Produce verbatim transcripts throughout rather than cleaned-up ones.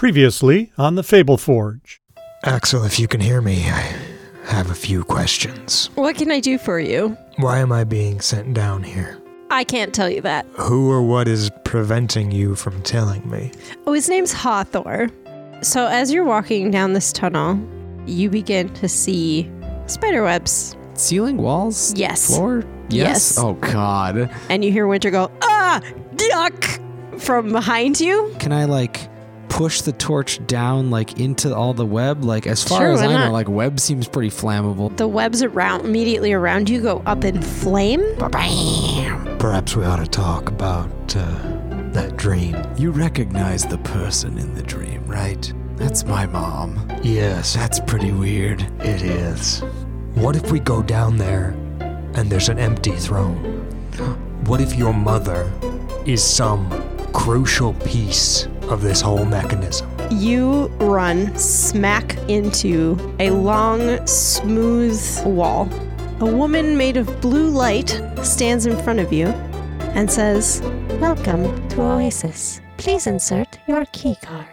Previously on the Fable Forge. Axel, if you can hear me, I have a few questions. What can I do for you? Why am I being sent down here? I can't tell you that. Who or what is preventing you from telling me? Oh, his name's Hathor. So as you're walking down this tunnel, you begin to see spiderwebs. Ceiling, walls? Yes. Floor? Yes? Yes. Oh, God. And you hear Winter go, ah, duck, from behind you. Can I, like, push the torch down, like, into all the web? Like, as far Sure, as why I know, not? like, web seems pretty flammable. The webs around, immediately around you go up in flame. Ba-bam! Perhaps we ought to talk about uh, that dream. You recognize the person in the dream, right? That's my mom. Yes, That's pretty weird. it is. What if we go down there and there's an empty throne? What if your mother is some crucial piece of this whole mechanism? You run smack into a long, smooth wall. A woman made of blue light stands in front of you and says, Welcome to Oasis. Please insert your keycard.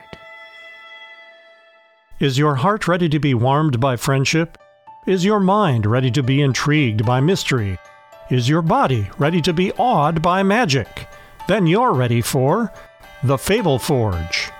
Is your heart ready to be warmed by friendship? Is your mind ready to be intrigued by mystery? Is your body ready to be awed by magic? Then you're ready for the Fable Forge.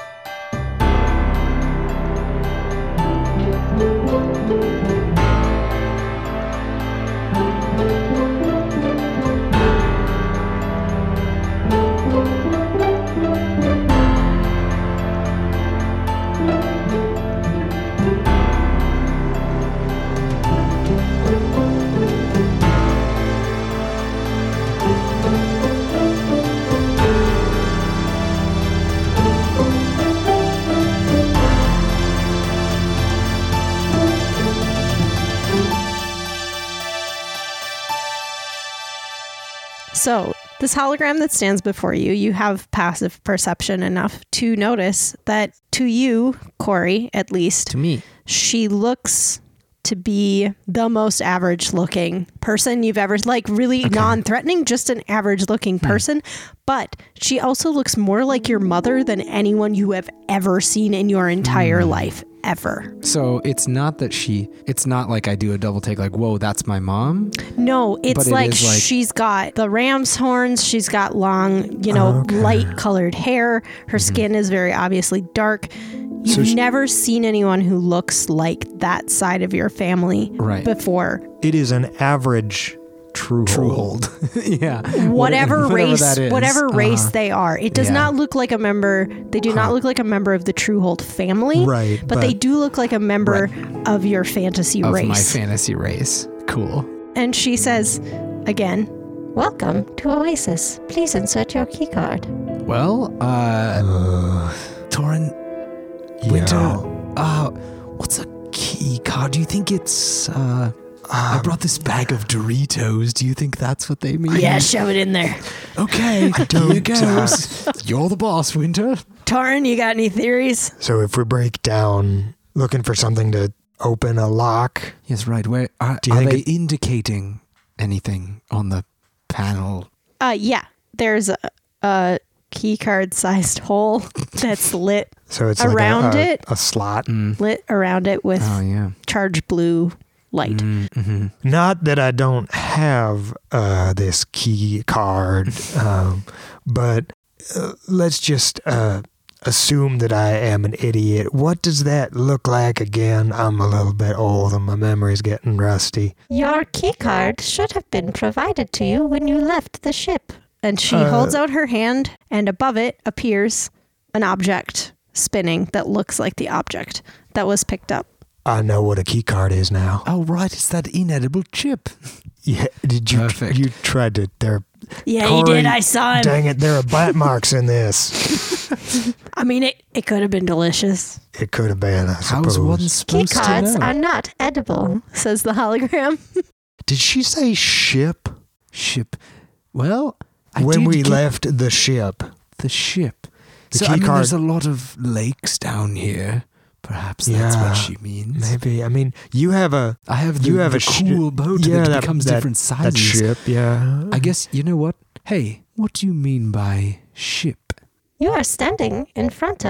So, this hologram that stands before you, you have passive perception enough to notice that to you, Corey, at least, To me. she looks to be the most average looking person you've ever, like really non-threatening, just an average looking person. But she also looks more like your mother than anyone you have ever seen in your entire life, ever. So it's not that she, it's not like I do a double take, like, whoa, that's my mom? No, it's But it like, is like- she's got the ram's horns. She's got long, you know, Okay. light colored hair. Her skin is very obviously dark. You've So she- never seen anyone who looks like that side of your family Right. before. It is an average true, True hold. hold. Yeah. Whatever, Whatever race, that is. whatever race Uh-huh. they are, it does Yeah. not look like a member. They do not Huh. look like a member of the Truehold family, Right, But, they but- do look like a member of your fantasy Of race. my fantasy race. Cool. And she says, again, Welcome to Oasis. Please insert your keycard. Well, uh, Uh, Torin, yeah. Winter, uh, what's a key card? Do you think it's, uh, I brought this bag of Doritos. Do you think that's what they mean? yeah, shove it in there. Okay, here don't, goes. You're the boss, Winter. Taryn, you got any theories? So if we break down looking for something to open a lock, yes, right. Where are, Do you are think they it- indicating anything on the panel? Uh, yeah, there's a, a key card sized hole that's lit so it's Around like a, a, it? a slot. Mm. lit around it with Oh, yeah. charged blue light. Mm-hmm. Not that I don't have uh, this key card, um, but uh, let's just uh, assume that I am an idiot. What does that look like again? I'm a little bit old and my memory's getting rusty. Your keycard should have been provided to you when you left the ship. And she Uh, holds out her hand, and above it appears an object spinning that looks like the object that was picked up. I know what a key card is now. Oh, right, it's that inedible chip. Yeah, did you? Perfect. You tried to. There. Yeah, Corey, he did. I saw him. Dang it! There are bite marks in this. I mean, it, it could have been delicious, It could have been. I How's suppose. one supposed to Keycards know? are not edible. says the hologram. Did she say ship Ship. Well, I when did we get left the ship? the ship. The so key I mean, card- there's a lot of lakes down here. Perhaps that's Yeah, what she means. Maybe. I mean, you have a I have the, you have the a sh- cool boat yeah, that, that becomes that- different sizes. that ship. Yeah. I guess, you know what? Hey, what do you mean by ship? You are standing in front of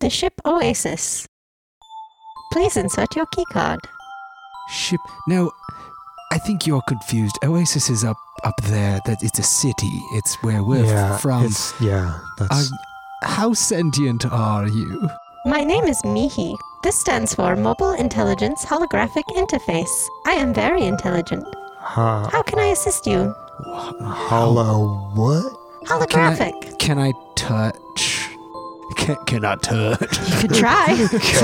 the ship Oasis. Please insert your keycard. Ship. Now, I think you're confused. Oasis is up up there. That it's a city. It's where we're yeah, from. It's, yeah, that's... Uh, how sentient are you? My name is Mihi. This stands for Mobile Intelligence Holographic Interface. I am very intelligent. Ha- How can I assist you? hollow what? Holographic. Can I touch? Can, can I touch? You could try.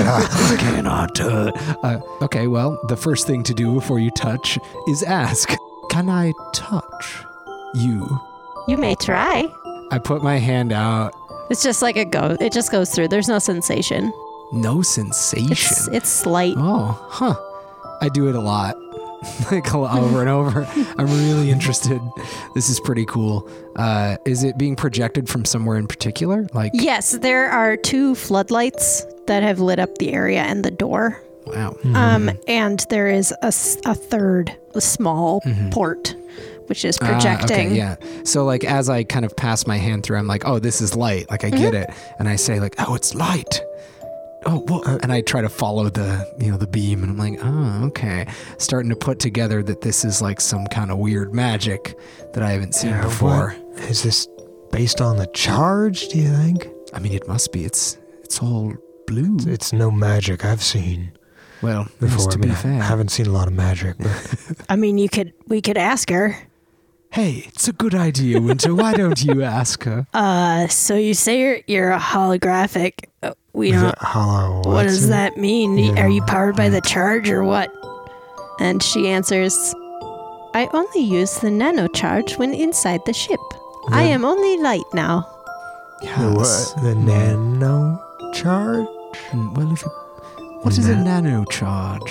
Can I touch? Uh, okay, well, the first thing to do before you touch is ask, can I touch you? You may try. I put my hand out. It's just like it goes. It just goes through. There's no sensation. No sensation. It's, it's slight. Oh, huh. I do it a lot. Like over and over. I'm really interested. This is pretty cool. Uh, is it being projected from somewhere in particular? Like, Yes, there are two floodlights that have lit up the area and the door. wow. Um, and there is a, s- a third, a small Mhm. port, which is Ah, projecting. okay, yeah. So like as I kind of pass my hand through, I'm like, oh, this is light. Like I get it. And I say like, oh, it's light. Oh, well, and I try to follow the, you know, the beam, and I'm like, oh, okay. Starting to put together that this is like some kind of weird magic that I haven't seen Yeah, before. what? Is this based on the charge, do you think? I mean, it must be. It's it's all blue. It's no magic I've seen Well, before. to I mean, be I fair. haven't seen a lot of magic, but I mean, you could, we could ask her. Hey, it's a good idea, Winter. Why don't you ask her? Uh, so you say you're, you're a holographic. Uh, We is don't. it hollow? What what's does it? that mean? Yeah. Are you powered by the charge or what? And she answers, I only use the nanocharge when inside the ship. I The- am only light now. The Yes. what? The nano charge? Mm, Well, if you, what is a nanocharge?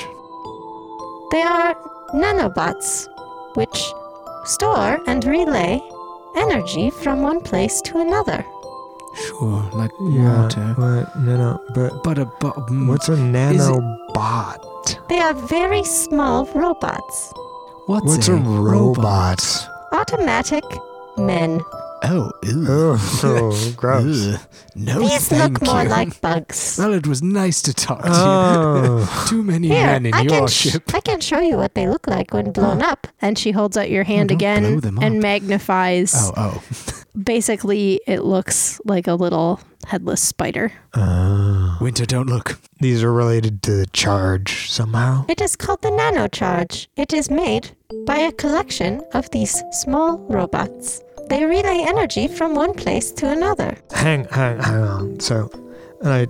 They are nanobots, which store and relay energy from one place to another. Sure, like Yeah. water. What? Nano. But But a but, mm, what's a nanobot? They are very small robots. what's, What's a robot? Automatic men. Oh, ew. Oh, oh, gross. Ugh. No, These thank look more you. like bugs. Well, it was nice to talk to you. Oh. Too many Here, men in I your can, sh- ship. I can show you what they look like when blown up. And she holds out your hand don't blow again them and up. magnifies. Oh, oh. Basically, it looks like a little headless spider. Oh. Winter, don't look. These are related to the charge somehow. It is called the nanocharge. It is made by a collection of these small robots. They relay energy from one place to another. Hang, hang, hang on. So, and I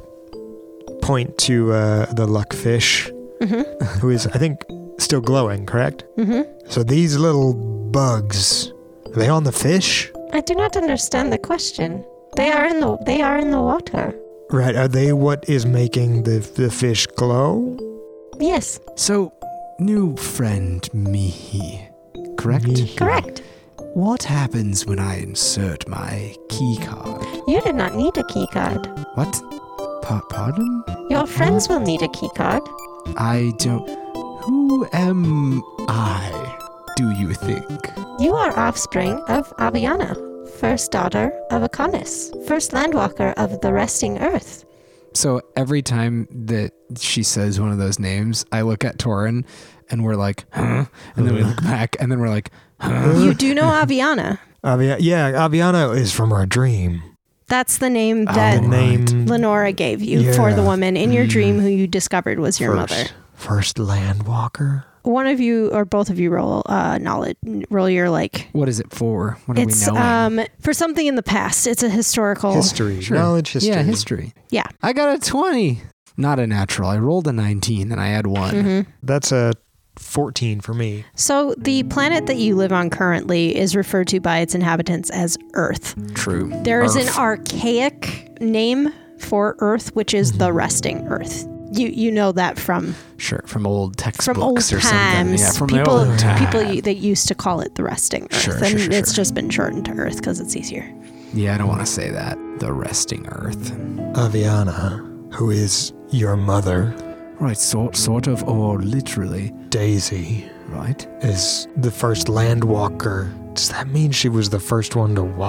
point to uh, the luckfish, Mm-hmm. who is, I think, still glowing. Correct? Mm-hmm. So these little bugs, are they on the fish? I do not understand the question. They are in the they are in the water. Right? Are they what is making the the fish glow? Yes, So, new friend Mihi, correct? Mihi. correct. What happens when I insert my key card? You do not need a keycard. What? Pa- pardon? Your friends will need a keycard. I don't. Who am I, do you think? You are offspring of Aviana, first daughter of Akonis, first landwalker of the resting earth. So every time that she says one of those names, I look at Torin and we're like, huh? And then we look back and then we're like, huh? You do know Aviana. Avia- yeah, Aviano is from our dream. That's the name Oh, that the name Lenora gave you for the Yeah. woman in your Mm. dream who you discovered was your first, mother. First landwalker. One of you or both of you roll uh knowledge roll your like What is it for? What are it's we knowing? um for something in the past. It's a historical History. Sure. Knowledge history. Yeah, history. Yeah. I got a twenty. Not a natural. I rolled a nineteen and I had one. Mhm. That's a fourteen for me. So the planet that you live on currently is referred to by its inhabitants as Earth. True. There is an Earth. archaic name for Earth, which is the resting Earth. You you know that from Sure, from old textbooks from old or something. times. Yeah, from people the old times. people y- that used to call it the resting Earth, Sure, and sure, sure, it's sure. just been shortened to Earth because it's easier. Yeah, I don't want to say that. The resting earth. Aviana, who is your mother, Right, sort sort of, or literally. Daisy, Right. is the first landwalker. Does that mean she was the first one to walk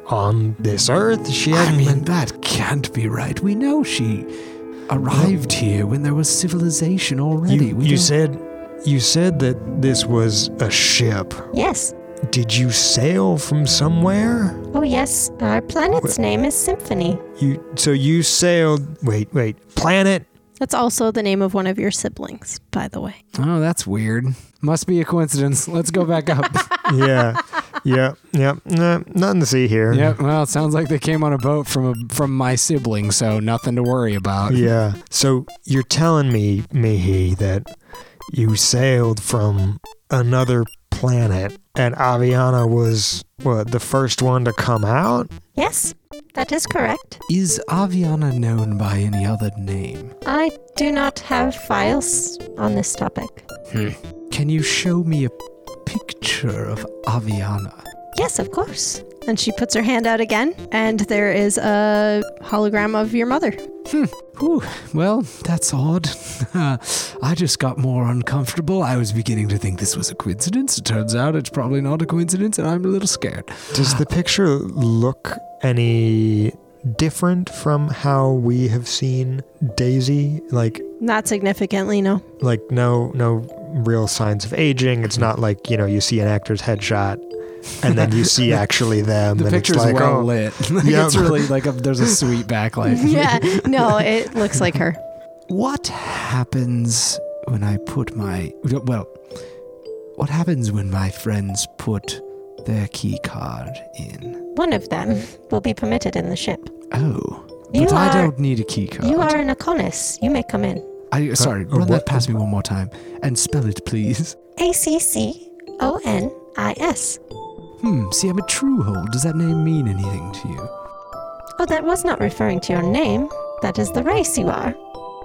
on this earth. She I hasn't mean, been. that can't be right. We know she arrived here when there was civilization already. You, We you don't- said you said that this was a ship. Yes. Did you sail from somewhere? Oh, yes. Our planet's name is Symphony. You so you sailed. Wait, wait. Planet. That's also the name of one of your siblings, by the way. Oh, that's weird. Must be a coincidence. Let's go back up. Yeah, yeah, yeah. Nah, nothing to see here. Yep. Well, it sounds like they came on a boat from a, from my sibling, so nothing to worry about. Yeah. So you're telling me, Mihi, that you sailed from another planet and Aviana was, what, the first one to come out? Yes, that is correct. Is Aviana known by any other name? I do not have files on this topic. Can you show me a picture of Aviana? Yes, of course. And she puts her hand out again, and there is a hologram of your mother. Whew, well, that's odd. I just got more uncomfortable. I was beginning to think this was a coincidence. It turns out it's probably not a coincidence, and I'm a little scared. Does the picture look any different from how we have seen Daisy? Like, Not significantly, no. like no, no real signs of aging. It's not like, you know, you see an actor's headshot and then you see actually them. The and picture's it's like, well oh, lit. Like, Yeah. It's really like a, there's a sweet backlight. Yeah, no, it looks like her. What happens when I put my... Well, what happens when my friends put their key card in? One of them will be permitted in the ship. Oh, You but I are- don't need a key card. You are an Akonis. You may come in. I, sorry, uh, run what- that past me one more time. And spell it, please. A C C O N I S. Hmm, see, I'm a Truehold. Does that name mean anything to you? Oh, that was not referring to your name. That is the race you are.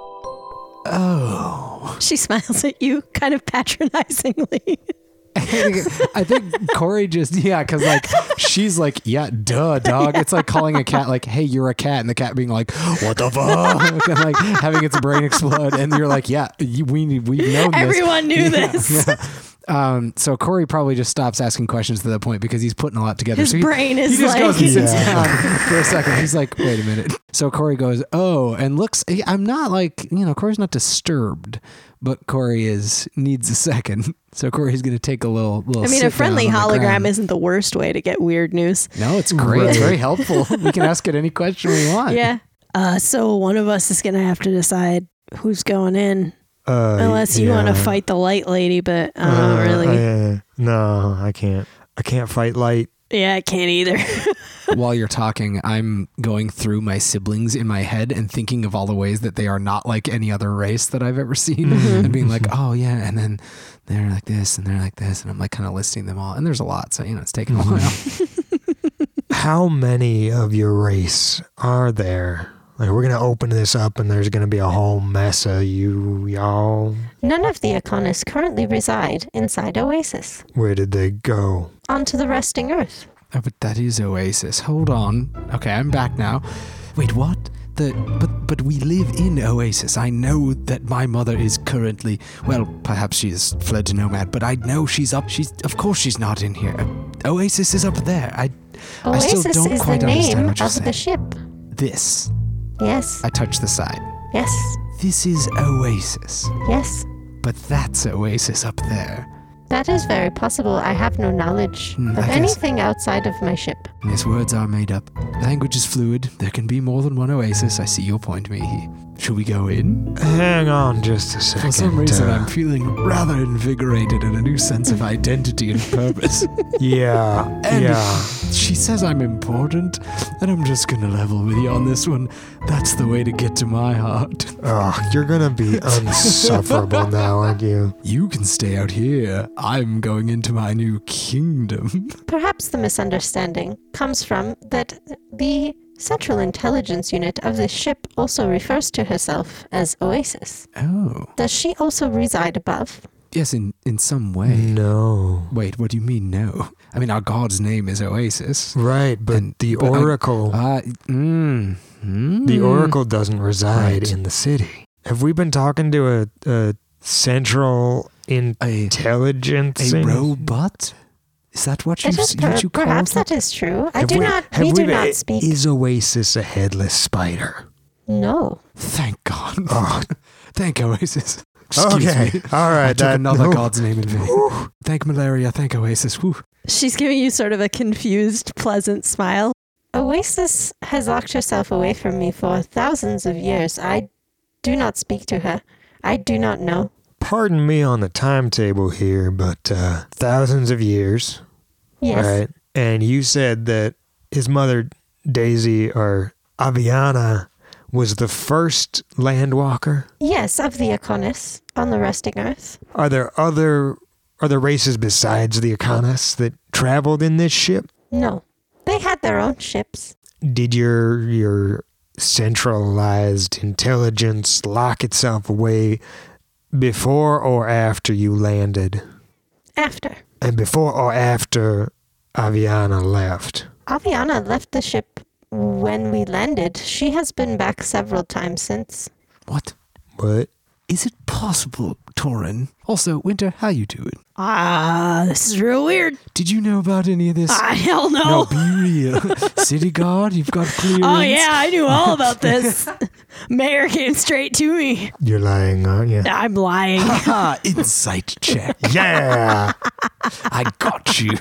Oh. She smiles at you kind of patronizingly. I think, I think Corey just, yeah, because like, she's like, yeah, duh, dog. It's like calling a cat, like, hey, you're a cat. And the cat being like, what the fuck? And like having its brain explode. And you're like, yeah, you, we, we've known this. Everyone knew Yeah, this. yeah. Um, so Corey probably just stops asking questions to the point because he's putting a lot together. His so he, brain he is just like... goes and sits Yeah. down for a second. He's like, wait a minute. So Corey goes, oh, and looks, I'm not like, you know, Corey's not disturbed, but Corey is, needs a second. So Corey's going to take a little, little I mean, sit a friendly down on the hologram ground. isn't the worst way to get weird news. No, it's great. It's Right. very helpful. We can ask it any question we want. Yeah. Uh, so one of us is going to have to decide who's going in. Uh, Unless you want to yeah. fight the light lady, but I Uh, don't really. I- no, I can't. I can't fight light. Yeah, I can't either. While you're talking, I'm going through my siblings in my head and thinking of all the ways that they are not like any other race that I've ever seen and being like, oh yeah, and then they're like this and they're like this. And I'm like kind of listing them all. And there's a lot. So, you know, it's taking a while. How many of your race are there? Like, we're gonna open this up, and there's gonna be a whole mess of you, y'all. None of the Akonis currently reside inside Oasis. Where did they go? Onto the resting earth. Oh, but that is Oasis. Hold on. Okay, I'm back now. Wait, what? The but but we live in Oasis. I know that my mother is currently, well, perhaps she has fled to Nomad, but I know she's up. She's of course she's not in here. Uh, Oasis is up there. I I still Oasis don't is the quite understand name what you're of the saying. ship. This. Yes, I touch the side. yes, This is Oasis, yes. but that's Oasis up there. That is very possible. I have no knowledge Hmm, of I guess- anything outside of my ship. Yes, words are made up. Language is fluid. There can be more than one Oasis. I see your point, Mihi. Should we go in? Hang on just a second. For some reason, uh, I'm feeling rather invigorated and a new sense of identity and purpose. Yeah, And yeah. she says I'm important, and I'm just gonna level with you on this one. That's the way to get to my heart. Ugh, you're gonna be unsufferable now, aren't you? You can stay out here. I'm going into my new kingdom. Perhaps the misunderstanding comes from that the Central Intelligence Unit of this ship also refers to herself as Oasis. Oh. Does she also reside above? Yes, in, in some way. No. Wait, what do you mean, no? I mean, our god's name is Oasis. Right, but And- the but I- Oracle, Uh, mm, mm. the Oracle doesn't reside Right. in the city. Have we been talking to a, a Central A, Intelligence? a robot? Is that what you, It is per- what you call perhaps that? that is true. I Have do we- not. have We do we- not speak. Is Oasis a headless spider? No. Thank God. Oh. Thank Oasis. Excuse Okay. me. All right. I took that- another no. God's name in vain. Thank malaria. Thank Oasis. Whew. She's giving you sort of a confused, pleasant smile. Oasis has locked herself away from me for thousands of years. I do not speak to her. I do not know. Pardon me on the timetable here, but uh, thousands of years, Yes. right? And you said that his mother, Daisy, or Aviana, was the first landwalker. Yes, of the Akonis on the resting earth. Are there other are there races besides the Akonis that traveled in this ship? No. They had their own ships. Did your your centralized intelligence lock itself away before or after you landed? After. And before or after Aviana left? Aviana left the ship when we landed. She has been back several times since. What? What? Is it possible, Torin? Also, Winter, how you doing? Ah, this is real weird. Did you know about any of this? Ah, hell no. No, be real. City guard, you've got clearance. Oh, yeah, I knew all about this. Mayor came straight to me. You're lying, aren't you? I'm lying. Ah, insight check. Yeah! I got you.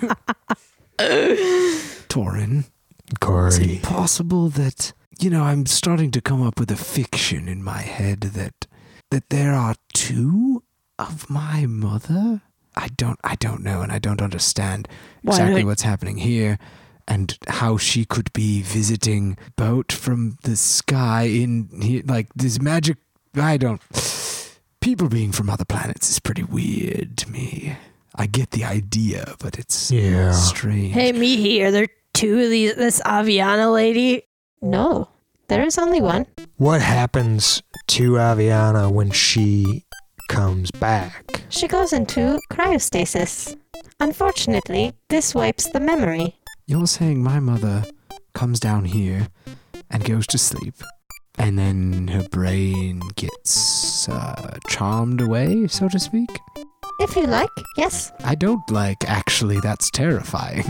Torin, is Corey. it possible that, you know, I'm starting to come up with a fiction in my head that that there are two of my mother? I don't I don't know, and I don't understand Why exactly don't- what's happening here and how she could be visiting boat from the sky in here, like this magic. I don't. People being from other planets is pretty weird to me. I get the idea, but it's Yeah. strange. Hey, me here. There are two of these. This Aviana lady. No. There is only one. What happens to Aviana when she comes back? She goes into cryostasis. Unfortunately, this wipes the memory. You're saying my mother comes down here and goes to sleep, and then her brain gets uh, charmed away, so to speak? If you like, yes. I don't like, actually, that's terrifying.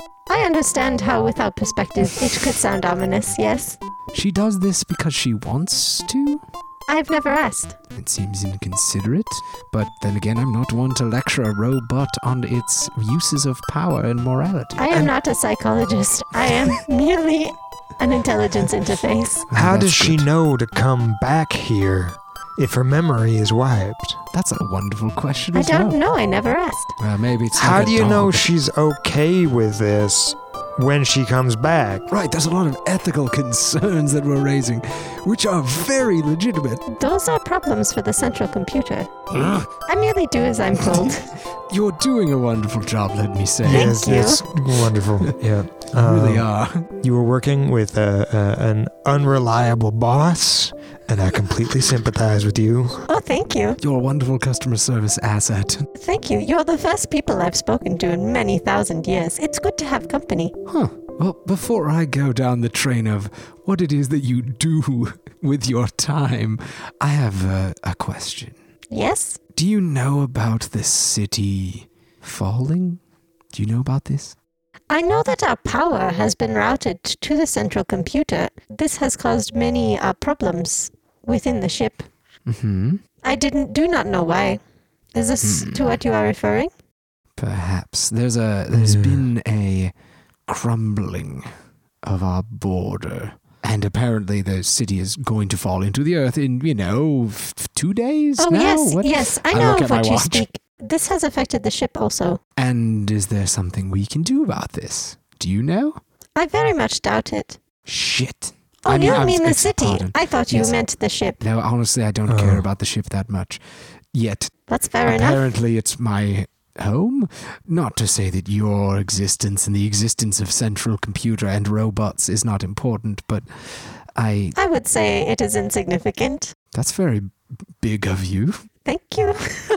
I understand how without perspective it could sound ominous, yes. She does this because she wants to? I've never asked. It seems inconsiderate, but then again, I'm not one to lecture a robot on its uses of power and morality. I am not a psychologist. I am merely an intelligence interface. Oh, How that's does she good. know to come back here if her memory is wiped? That's a wonderful question I as don't well. know. I never asked. Well, maybe it's How like a do you know dog. she's okay with this when she comes back? Right, there's a lot of ethical concerns that we're raising, which are very legitimate. Those are problems for the central computer. I merely do as I'm told. You're doing a wonderful job, let me say. Thank yes, you. yes, wonderful. Yeah, You really Um, are. You were working with a, a, an unreliable boss, and I completely sympathize with you. Oh, thank you. You're a wonderful customer service asset. Thank you. You're the first people I've spoken to in many thousand years. It's good to have company. Huh. Well, before I go down the train of what it is that you do with your time, I have a, a question. Yes? Do you know about the city falling? Do you know about this? I know that our power has been routed to the central computer. This has caused many uh, problems within the ship. Mm-hmm. I didn't do not know why. Is this Hmm. to what you are referring? Perhaps. There's a there's Yeah. been a crumbling of our border. And apparently the city is going to fall into the earth in, you know, f- two days Oh, now? yes, What? yes. I I know look of at my what you watch. speak. This has affected the ship also. And is there something we can do about this? Do you know? I very much doubt it. Shit. Oh, I you mean, don't I'm- mean the it's- city. pardon. I thought you Yes. meant the ship. No, honestly, I don't Oh. care about the ship that much. Yet, That's fair enough. apparently it's my home. Not to say that your existence and the existence of central computer and robots is not important, but I... I would say it is insignificant. That's very big of you. Thank you.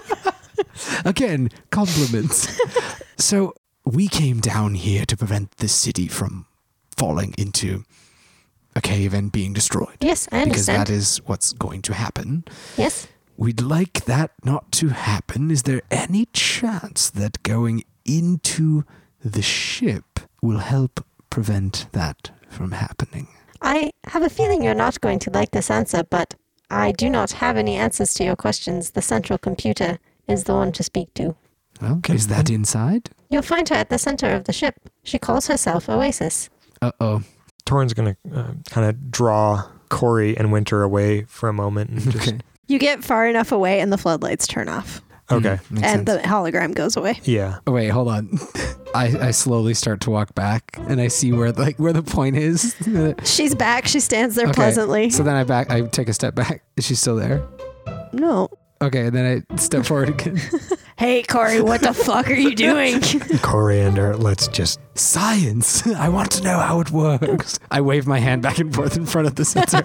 Again, compliments. So, we came down here to prevent this city from falling into a cave and being destroyed. Yes, I Because understand. that is what's going to happen. Yes. We'd like that not to happen. Is there any chance that going into the ship will help prevent that from happening. I have a feeling you're not going to like this answer, but I do not have any answers to your questions. The central computer is the one to speak to. Well, is that inside? You'll find her at the center of the ship. She calls herself Oasis. Uh-oh. Torin's going to uh, kind of draw Corey and Winter away for a moment. And just, Okay. You get far enough away and the floodlights turn off. Okay. Mm, makes and sense. the hologram goes away. Yeah. Oh, wait, hold on. I, I slowly start to walk back, and I see where like where the point is. She's back. She stands there Okay, pleasantly. So then I back. I take a step back. Is she still there? No. Okay, and then I step forward again. Hey, Corey, what the fuck are you doing? Coriander, let's just... Science! I want to know how it works. I wave my hand back and forth in front of the sensor.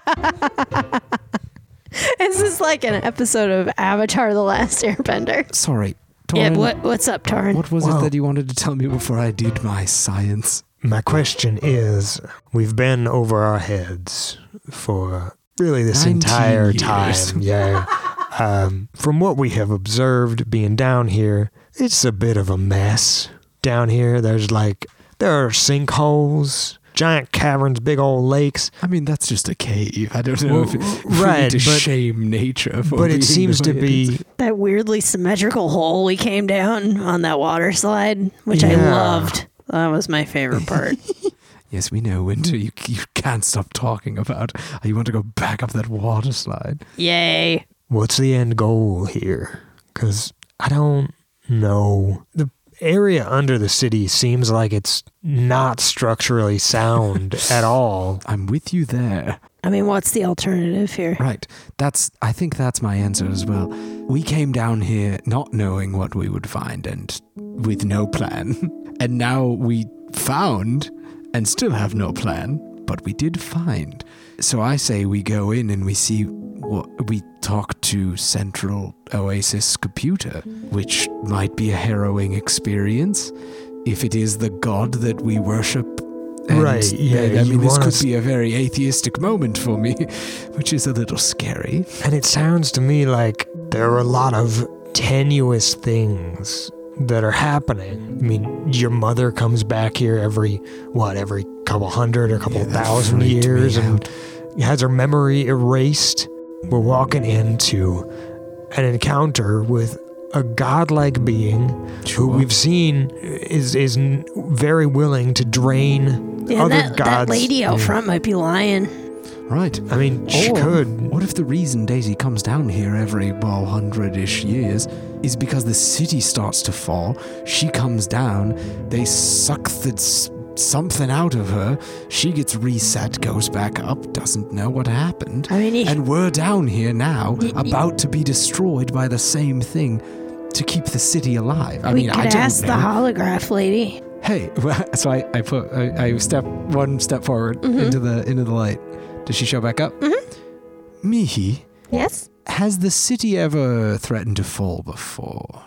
This is like an episode of Avatar: The Last Airbender. Sorry, Yeah, Torin, what, what's up, Tarn? what was Well- it that you wanted to tell me before I did my science? My question is, we've been over our heads for really this nineteen entire years. time. Yeah. Um, from what we have observed being down here, it's a bit of a mess. Down here, there's like, there are sinkholes, giant caverns, big old lakes. I mean, that's just a cave. I don't know Well, if, it, if we right, need to but- shame nature for But being it seems the to way it is. be, That weirdly symmetrical hole we came down on that water slide, which I Yeah. loved. That was my favorite part. Yes, we know, Winter. You you can't stop talking about. You want to go back up that water slide. Yay. what's the end goal here? Because I don't know. The area under the city seems like it's not structurally sound at all. I'm with you there. I mean, what's the alternative here? Right. That's. I think that's my answer as well. We came down here not knowing what we would find and with no plan. And now we found and still have no plan, but we did find. So I say we go in and we see what we talk to Central Oasis Computer, which might be a harrowing experience if it is the god that we worship. And Right, yeah, I you mean, this want could us- be a very atheistic moment for me, which is a little scary. And it sounds to me like there are a lot of tenuous things that are happening. I mean, your mother comes back here every, what, every couple hundred or couple Yeah, that thousand freaked me years and out. has her memory erased. We're walking into an encounter with a godlike being who Sure. we've seen is is n- very willing to drain Yeah, other that, gods. that lady out front might be lying. Right. I mean, she Or, could. What if the reason Daisy comes down here every, well, hundred-ish years is because the city starts to fall, she comes down, they suck the s- something out of her, she gets reset, goes back up, doesn't know what happened, I mean, you, and we're down here now, Y- y- about to be destroyed by the same thing to keep the city alive. I we mean, could I don't ask know. the holograph lady. Hey, so I, I put I, I step one step forward Mhm. into the into the light. Does she show back up? Mm-hmm. Mihi, Yes? has the city ever threatened to fall before?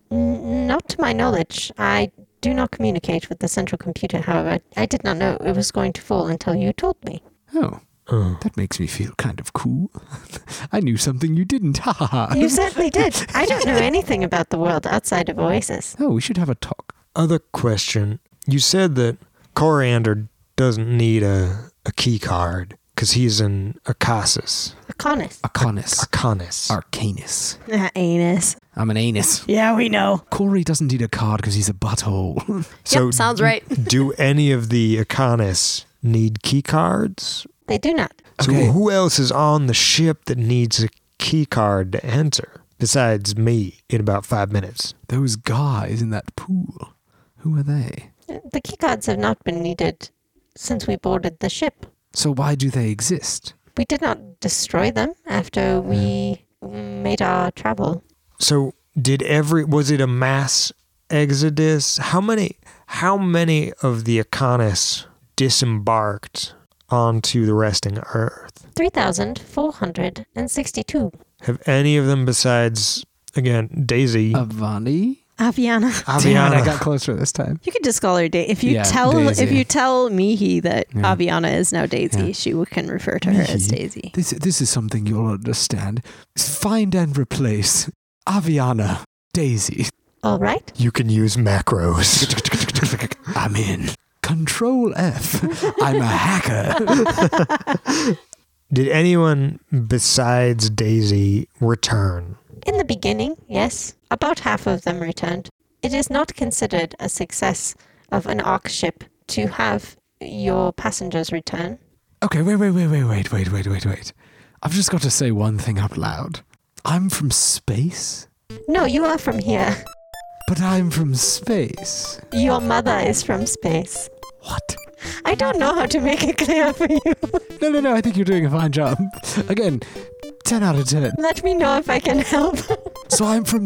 N- not to my knowledge. I do not communicate with the central computer, however. I did not know it was going to fall until you told me. Oh, Oh. that makes me feel kind of cool. I knew something you didn't. Ha ha ha. You certainly did. I don't know anything about the world outside of Oasis. Oh, we should have a talk. Other question. You said that Coriander doesn't need a, a key card because he's an Akasis. Akonis. Akonis. Akanis. Arcanus. Ah, anus. I'm an anus. Yeah, we know. Corey doesn't need a card because he's a butthole. Yep, sounds right. Do any of the Akanis need key cards? They do not. So Okay. who else is on the ship that needs a key card to enter besides me in about five minutes? Those guys in that pool. Who are they? The keycards have not been needed since we boarded the ship. So why do they exist? We did not destroy them after we made our travel. So did every was it a mass exodus? How many how many of the Akanis disembarked onto the resting earth? three thousand four hundred sixty-two. Have any of them besides again Daisy Avani? Aviana. Damn it, I Aviana got closer this time. You could just call her Daisy. If you Yeah, tell Daisy. if you tell Mihi that Yeah. Aviana is now Daisy, Yeah. she w- can refer to her as Mihi? Daisy. This this is something you'll understand. Find and replace Aviana Daisy. All right. you can use macros. I'm in. Control F. I'm a hacker. Did anyone besides Daisy return? In the beginning, yes. About half of them returned. It is not considered a success of an Ark ship to have your passengers return. Okay, wait, wait, wait, wait, wait, wait, wait, wait, wait. I've just got to say one thing out loud. I'm from space? No, you are from here. But I'm from space. Your mother is from space. What? I don't know how to make it clear for you. No, no, no, I think you're doing a fine job. Again, ten out of ten. Let me know if I can help. So I'm from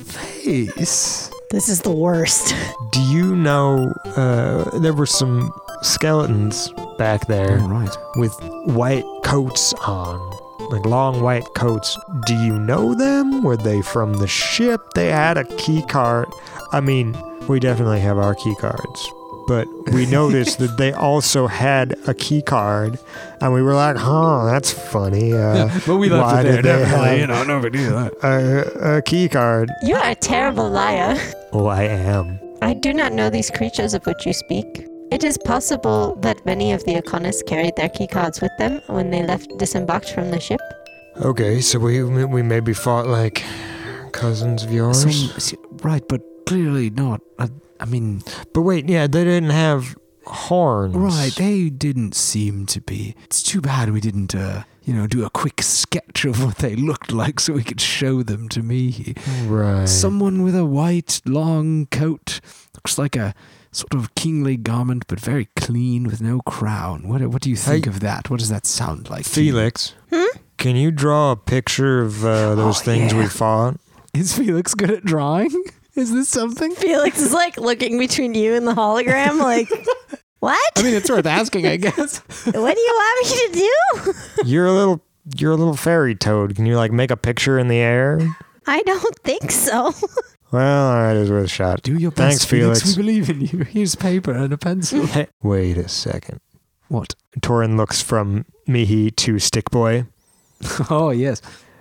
space. This is the worst. Do you know uh, there were some skeletons back there All right. with white coats on, like long white coats? Do you know them? Were they from the ship? They had a key card. I mean, we definitely have our key cards. But we noticed that they also had a key card, and we were like, huh, that's funny. Uh, Yeah, but we left why it there, did they definitely. have You know, no big deal. a, a key card? You are a terrible liar. Oh, I am. I do not know these creatures of which you speak. It is possible that many of the Econis carried their keycards with them when they left disembarked from the ship. Okay, so we we maybe fought like cousins of yours. Some, right, but clearly not. I, I mean, But wait, yeah, they didn't have horns. right, they didn't seem to be. It's too bad we didn't, uh, you know, do a quick sketch of what they looked like so we could show them to me. Right. Someone with a white, long coat. Looks like a sort of kingly garment, but very clean with no crown. What What do you think Hey, of that? What does that sound like to you? Felix, can you draw a picture of uh, those Oh, things we yeah. fought? Is Felix good at drawing? Is this something? Felix is like looking between you and the hologram, like, what? I mean, it's worth asking, I guess. What do you want me to do? You're a little, you're a little fairy toad. Can you like make a picture in the air? I don't think so. Well, all right, it was worth a shot. Do your best, Thanks, Felix. Felix. We believe in you. Here's paper and a pencil. Hey, wait a second. What? Torin looks from Mihi to Stickboy. Oh, yes.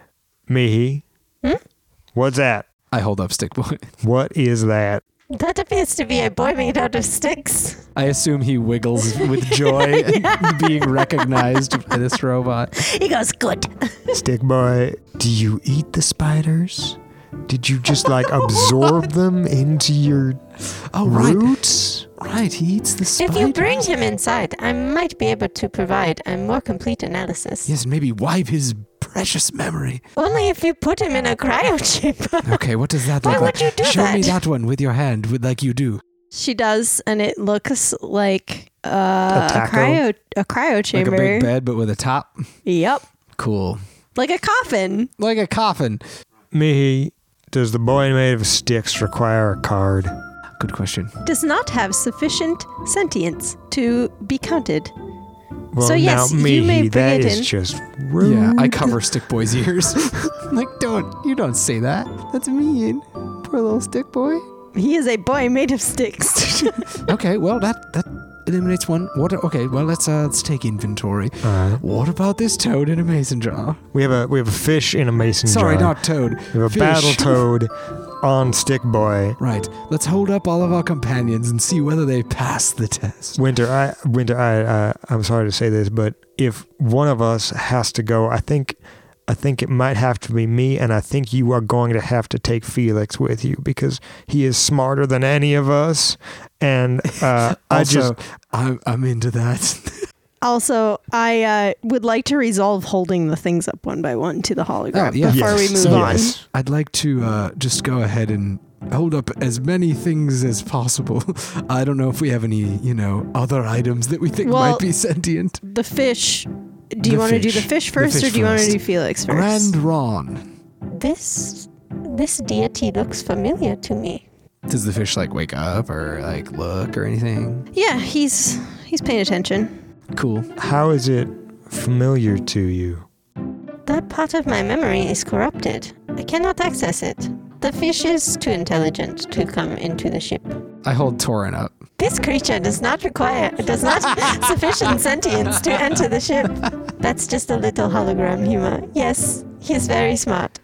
Mihi, Hmm? what's that? I hold up Stick Boy. What is that? That appears to be a boy made out of sticks. I assume he wiggles with joy at being recognized by this robot. He goes, good. Stickboy, do you eat the spiders? Did you just like absorb them into your Oh, right. roots? Right, he eats the If spider. you bring him inside, I might be able to provide a more complete analysis. Yes, and maybe wipe his precious memory. Only if you put him in a cryochip. Okay, what does that Why look like? would you do Show me that? that one with your hand, with like you do. She does, and it looks like uh, a, taco? cryo a cryo Like chamber. a big bed, but with a top. Yep, Cool. like a coffin. Like a coffin. Mihi, does the boy made of sticks require a card? Good question. Does not have sufficient sentience to be counted. Well, So, yes, now, you Mihi, may bring that it is in. just rude. Yeah, I cover Stick Boy's ears. Like, don't, you don't say that. That's mean. Poor little Stick Boy. He is a boy made of sticks. Okay, well, that, that eliminates one. What? Okay, well, let's, uh, let's take inventory. All right. What about this toad in a mason jar? We have a we have a fish in a mason Sorry, jar. not toad. We have a Fish. battle toad on Stickboy. Right, let's hold up all of our companions and see whether they pass the test. Winter, I Winter, I uh, I'm sorry to say this, but if one of us has to go, I think I think it might have to be me, and I think you are going to have to take Felix with you because he is smarter than any of us. And uh, I Also, just I'm, I'm into that. Also, I uh, would like to resolve holding the things up one by one to the hologram Oh, yeah. before we Yes. move So- on. Yes. I'd like to uh, just go ahead and hold up as many things as possible. I don't know if we have any, you know, other items that we think Well, might be sentient. The fish. Do The you want to do the fish. fish The first, fish or do you want to first. do Felix first? Grand Ron. This this deity looks familiar to me. Does the fish like wake up or like look or anything? Yeah, he's he's paying attention. Cool. how is it familiar to you? That part of my memory is corrupted. I cannot access it. The fish is too intelligent to come into the ship. I hold Torin up. This creature does not require, does not have sufficient sentience to enter the ship. That's just a little hologram humor. Yes, he's very smart.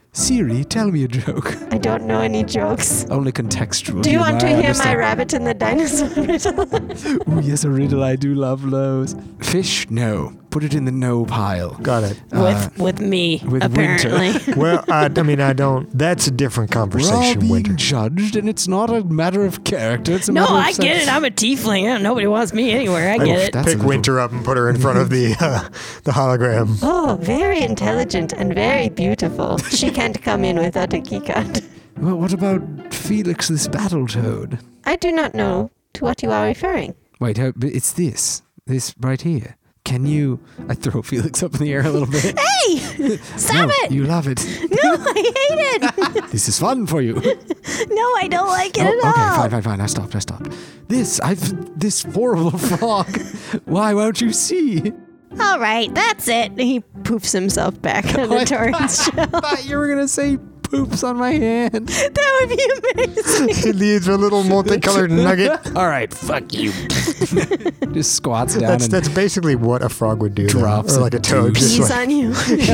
Siri, tell me a joke. I don't know any jokes. Only contextual. Do you want to I hear my understand. rabbit and the dinosaur riddle? Ooh, yes, a riddle. I do love those. Fish, no. Put it in the no pile. Got it. Uh, with with me, with apparently. Well, I, I mean, I don't. That's a different We're all conversation, being Winter. judged, and it's not a matter of character. It's a No, matter of I get sense. it. I'm a tiefling. Nobody wants me anywhere. I I get it. That's a Pick little- Winter up and put her in front of the uh, the hologram. Oh, very intelligent and very beautiful. She can't come in without a keycard. Well, what about Felix, this Battletoad? I do not know to what you are referring. Wait, how, but it's this. This right here. Can you... I throw Felix up in the air a little bit. Hey, stop No, it! You love it. No, I hate it. This is fun for you. No, I don't like it Oh, at okay, all. fine, fine, fine. I stopped, I stopped. This, I've... This horrible frog. Why won't you see? All right, that's it. He poofs himself back on the torrent's shell. I thought you were going to say poops on my hand. That would be amazing. It leaves a little multicolored nugget. All right, fuck you. Just squats down That's and that's basically what a frog would do. though. Drops or like a and toad. poops. Just Pees like, on you.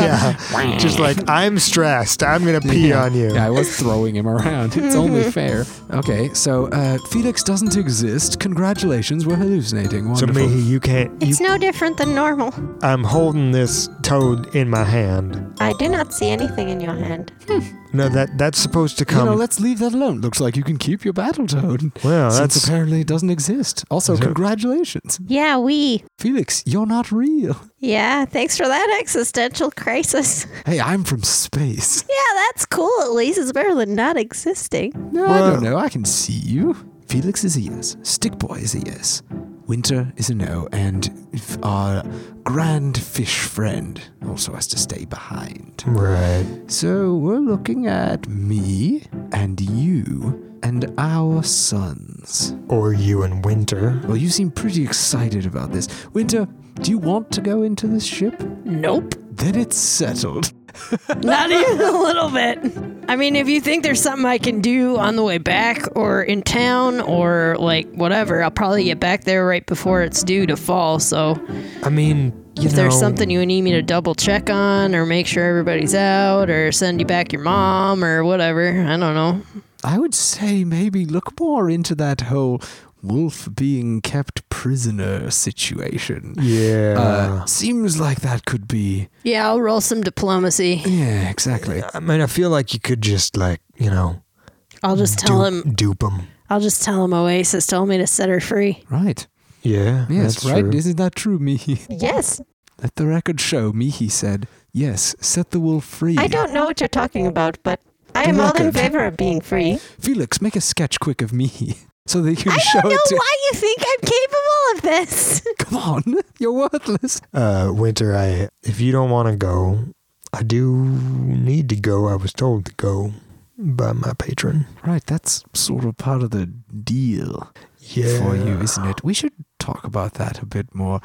yeah, just like I'm stressed. I'm gonna pee yeah. on you. Yeah, I was throwing him around. It's only fair. Okay, so uh, Felix doesn't exist. Congratulations, we're hallucinating. So Wonderful. Mihi, you can't. You, It's no different than normal. I'm holding this toad in my hand. I do not see anything in your hand. No, that that's supposed to you come. know, let's leave that alone. Looks like you can keep your Battletoad. well, Since that's apparently it doesn't exist. Also, Is it- congratulations. Yeah, we. Felix, you're not real. Yeah, thanks for that existential crisis. Hey, I'm from space. Yeah, that's cool. At least it's better than not existing. No, I Well- don't know. I can see you. Felix is a yes. Stickboy is a yes. Winter is a no. And if our grand fish friend also has to stay behind. right. So we're looking at me and you and our sons. Or you and Winter. Well, you seem pretty excited about this. Winter, do you want to go into this ship? Nope. Then it's settled. Not even a little bit. I mean, if you think there's something I can do on the way back or in town or like whatever, I'll probably get back there right before it's due to fall. So I mean, you if there's know, something you need me to double check on or make sure everybody's out or send you back your mom or whatever, I don't know. I would say maybe look more into that whole wolf being kept prisoner situation. Yeah. Uh, seems like that could be. Yeah, I'll roll some diplomacy. Yeah, exactly. I mean, I feel like you could just like you know, I'll just tell dupe, him. dupe him. I'll just tell him Oasis told me to set her free. Right. Yeah. Yes, that's right. true. Isn't that true, Mihi? Yes. Let the record show, Mihi said, yes, set the wolf free. I don't know what you're talking about, but I The am all in record. favor of being free. Felix, make a sketch quick of Mihi so they can I show don't know it to. why you think I'm capable of this. Come on, you're worthless. Uh, Winter, I if you don't want to go, I do need to go. I was told to go by my patron. Right, that's sort of part of the deal Yeah. for you, isn't it? We should talk about that a bit more.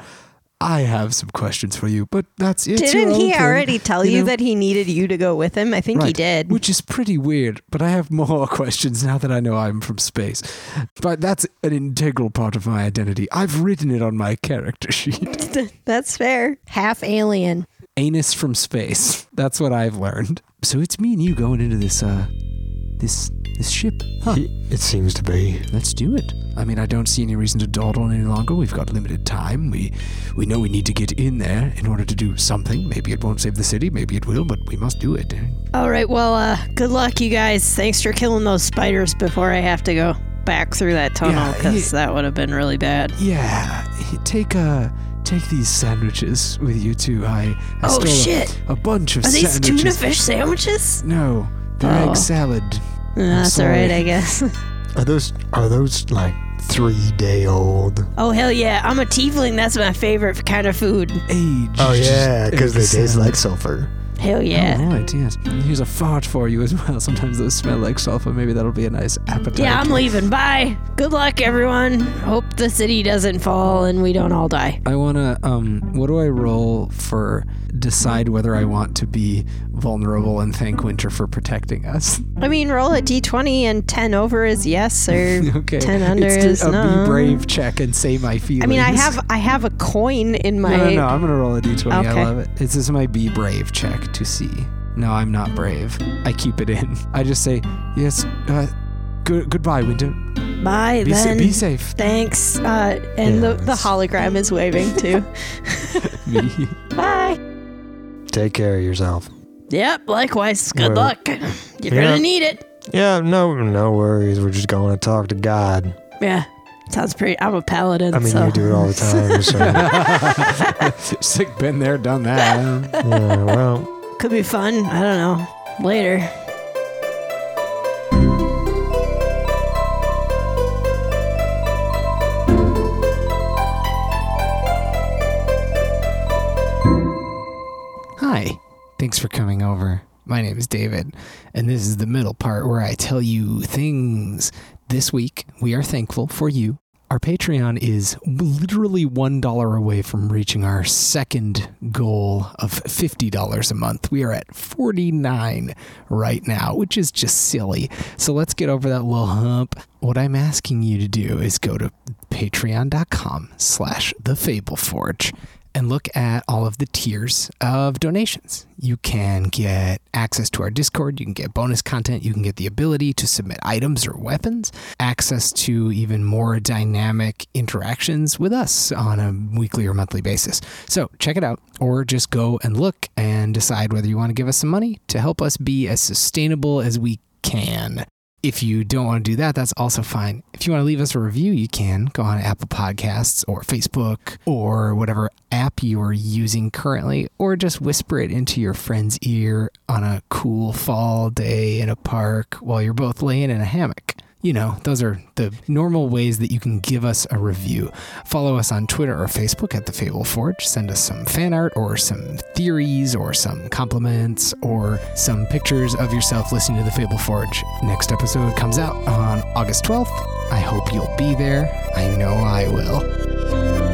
I have some questions for you, but that's it. Didn't he already tell you, know? that he needed you to go with him? I think he Right, did. Which is pretty weird, but I have more questions now that I know I'm from space. But that's an integral part of my identity. I've written it on my character sheet. That's fair. Half alien. Anus from space. That's what I've learned. So it's me and you going into this, uh, this, this ship. Huh. It seems to be. Let's do it. I mean, I don't see any reason to dawdle any longer. We've got limited time. We we know we need to get in there in order to do something. Maybe it won't save the city. Maybe it will, but we must do it. All right, well, uh, good luck, you guys. Thanks for killing those spiders before I have to go back through that tunnel, Yeah, because he- that would have been really bad. Yeah, take uh take these sandwiches with you too. I, I Oh, stole a- shit. A, bunch of Are these sandwiches. tuna fish sandwiches? No, they're Oh. egg salad. Uh, that's all sorry. right, I guess. Are those are those like three day old? Oh, hell yeah. I'm a tiefling. That's my favorite kind of food. Aged. Oh yeah, because they egg taste salad. like sulfur. Hell yeah. Oh, right, yes. Here's a fart for you as well. Sometimes those smell like sulfur. Maybe that'll be a nice appetite. Yeah, I'm leaving. Bye. Good luck, everyone. Hope the city doesn't fall and we don't all die. I wanna, um, what do I roll for decide whether I want to be vulnerable and thank Winter for protecting us? I mean, roll a d twenty and ten over is yes, or Okay. ten under it's is to, a no. be brave check and say my feelings. I mean, I have I have a coin in my. No, no, no. I'm gonna roll a d twenty. Okay. I love it. This is my be brave check to see. No, I'm not brave. I keep it in. I just say, yes, uh, good, goodbye, Winter. Bye, Be, sa- then. be safe. Thanks. Uh, and Yeah, the, the it's- hologram is waving, too. Me. Bye. Take care of yourself. Yep, likewise. Good Well, luck. You're yeah. going to need it. Yeah, no, no worries. We're just going to talk to God. Yeah. Sounds pretty. I'm a paladin. I mean, so. you do it all the time. So, It's like, been there, done that. yeah, well, Could be fun. I don't know. Later. Hi, thanks for coming over. My name is David, and this is the middle part where I tell you things. This week, we are thankful for you. Our Patreon is literally one dollar away from reaching our second goal of fifty dollars a month. We are at forty-nine dollars right now, which is just silly. So let's get over that little hump. What I'm asking you to do is go to patreon.com slash the Fable Forge and look at all of the tiers of donations. You can get access to our Discord, you can get bonus content, you can get the ability to submit items or weapons, access to even more dynamic interactions with us on a weekly or monthly basis. So check it out, or just go and look and decide whether you want to give us some money to help us be as sustainable as we can. If you don't want to do that, that's also fine. If you want to leave us a review, you can go on Apple Podcasts or Facebook or whatever app you are using currently, or just whisper it into your friend's ear on a cool fall day in a park while you're both laying in a hammock. You know, those are the normal ways that you can give us a review. Follow us on Twitter or Facebook at The Fable Forge. Send us some fan art or some theories or some compliments or some pictures of yourself listening to The Fable Forge. Next episode comes out on August twelfth. I hope you'll be there. I know I will.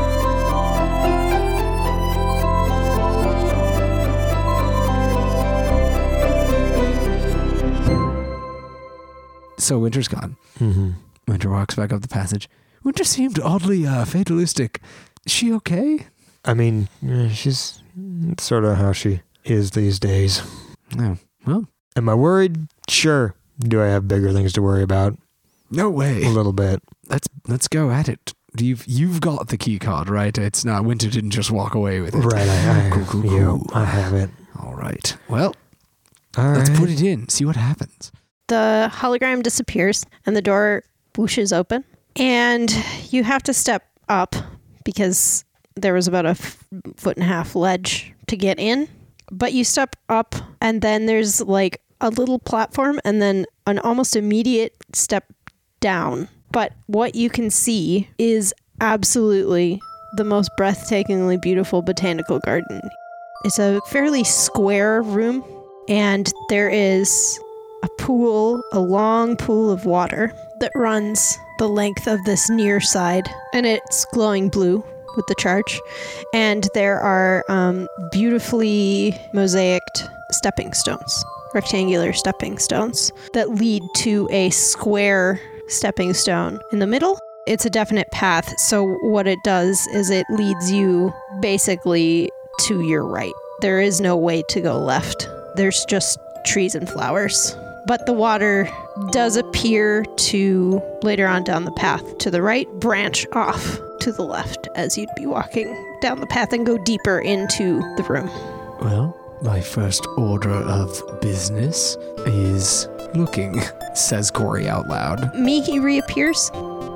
So Winter's gone. mm-hmm. Winter walks back up the passage. Winter seemed oddly uh, fatalistic. Is she okay? I mean, yeah, she's sort of how she is these days. No. Well, Am I worried? Sure. Do I have bigger things to worry about? no way. A little bit. Let's let's go at it. You've you've got the key card, right? It's not Winter didn't just walk away with it. Right, I, I, Cool, cool, you, cool. I have it. All right. Well, All let's right. put it in. See what happens. The hologram disappears and the door whooshes open. And you have to step up because there was about a f- foot and a half ledge to get in. But you step up and then there's like a little platform and then an almost immediate step down. But what you can see is absolutely the most breathtakingly beautiful botanical garden. It's a fairly square room, and there is a pool, a long pool of water that runs the length of this near side, and it's glowing blue with the charge. And there are um, beautifully mosaicked stepping stones, rectangular stepping stones that lead to a square stepping stone in the middle. It's a definite path, so what it does is it leads you basically to your right. There is no way to go left. There's just trees and flowers. But the water does appear to, later on down the path to the right, branch off to the left as you'd be walking down the path and go deeper into the room. Well, my first order of business is looking, says Corey out loud. Miki reappears.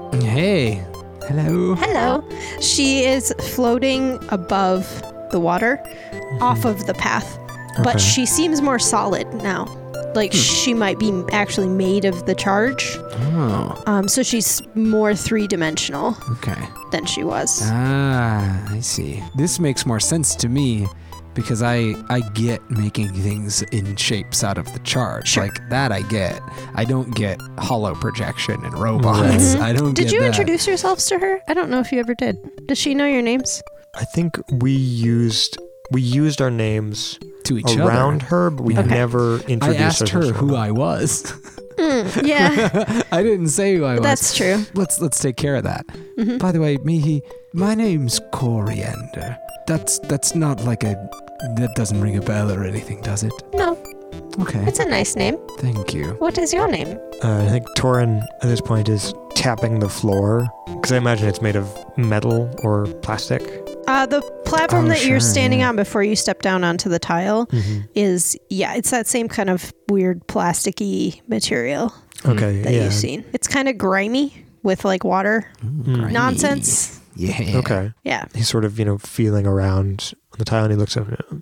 Hey. Hello. Hello. She is floating above the water, off of the path, but Okay. she seems more solid now. Like she might be actually made of the charge. Oh, Um, so she's more three-dimensional okay. than she was. Ah, I see. This makes more sense to me because I I get making things in shapes out of the charge. Sure. Like that I get. I don't get hollow projection and robots. Mhm. I don't Did get you that. introduce yourselves to her? I don't know if you ever did. Does she know your names? I think we used we used our names to each around other? her, but we Okay. never I introduced asked her ourselves. who I was. Mm, yeah, I didn't say who I was. that's true. Let's let's take care of that. Mhm. By the way, Mihi, my name's Coriander. That's that's not like a That doesn't ring a bell or anything, does it? No, Okay. it's a nice name. Thank you. What is your name? Uh, I think Torin at this point is tapping the floor because I imagine it's made of metal or plastic. Uh, the platform Oh, that you're sure, standing yeah. on before you step down onto the tile Mm-hmm. is, yeah, it's that same kind of weird plasticky material Okay, that yeah. you've seen. It's kind of grimy with like water Mm. nonsense. Yeah. Okay. Yeah. He's sort of, you know, feeling around on the tile and he looks up.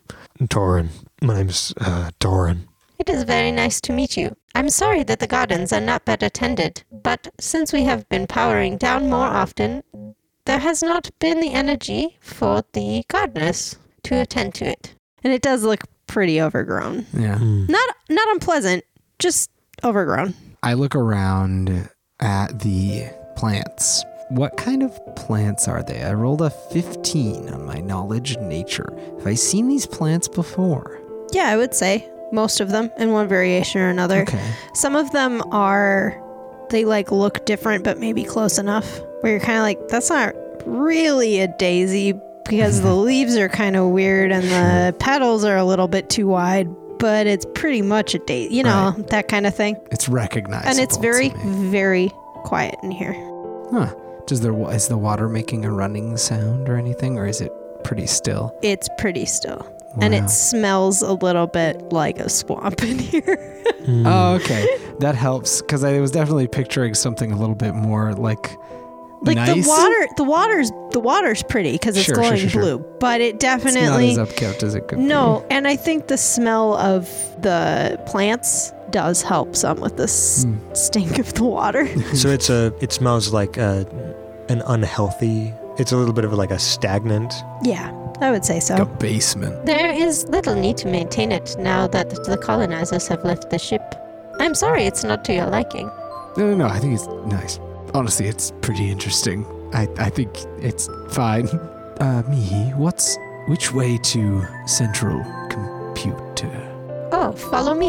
Torin. My name's uh, Torin. It is very nice to meet you. I'm sorry that the gardens are not better tended, but since we have been powering down more often, there has not been the energy for the gardeners to attend to it. And it does look pretty overgrown. Yeah. Mm. Not not unpleasant, just overgrown. I look around at the plants. What kind of plants are they? I rolled a fifteen on my knowledge nature. Have I seen these plants before? Yeah, I would say most of them in one variation or another. Okay. Some of them are, they like look different, but maybe close enough where you're kind of like, that's not really a daisy because the leaves are kind of weird and the petals are a little bit too wide, but it's pretty much a daisy, you know, Right. that kind of thing. It's recognizable. And it's very, to me. very quiet in here. Huh. Does there is the water making a running sound or anything, or is it pretty still? It's pretty still. And Wow. it smells a little bit like a swamp in here. Mm. Oh, okay. That helps because I was definitely picturing something a little bit more like Like nice. the water, the water's the water's pretty because it's Sure, sure, glowing sure, sure. blue, but it It's not definitely as upkept as it could no. be. And I think the smell of the plants does help some with the s- Hmm. stink of the water. So it's a. It smells like a, an unhealthy. It's a little bit of like a stagnant. Yeah, I would say Like a so. basement. There is little need to maintain it now that the colonizers have left the ship. I'm sorry it's not to your liking. No, no, no. I think it's nice. Honestly, it's pretty interesting. I, I think it's fine. Uh, Mihi, what's which way to Central Computer? Oh, follow me.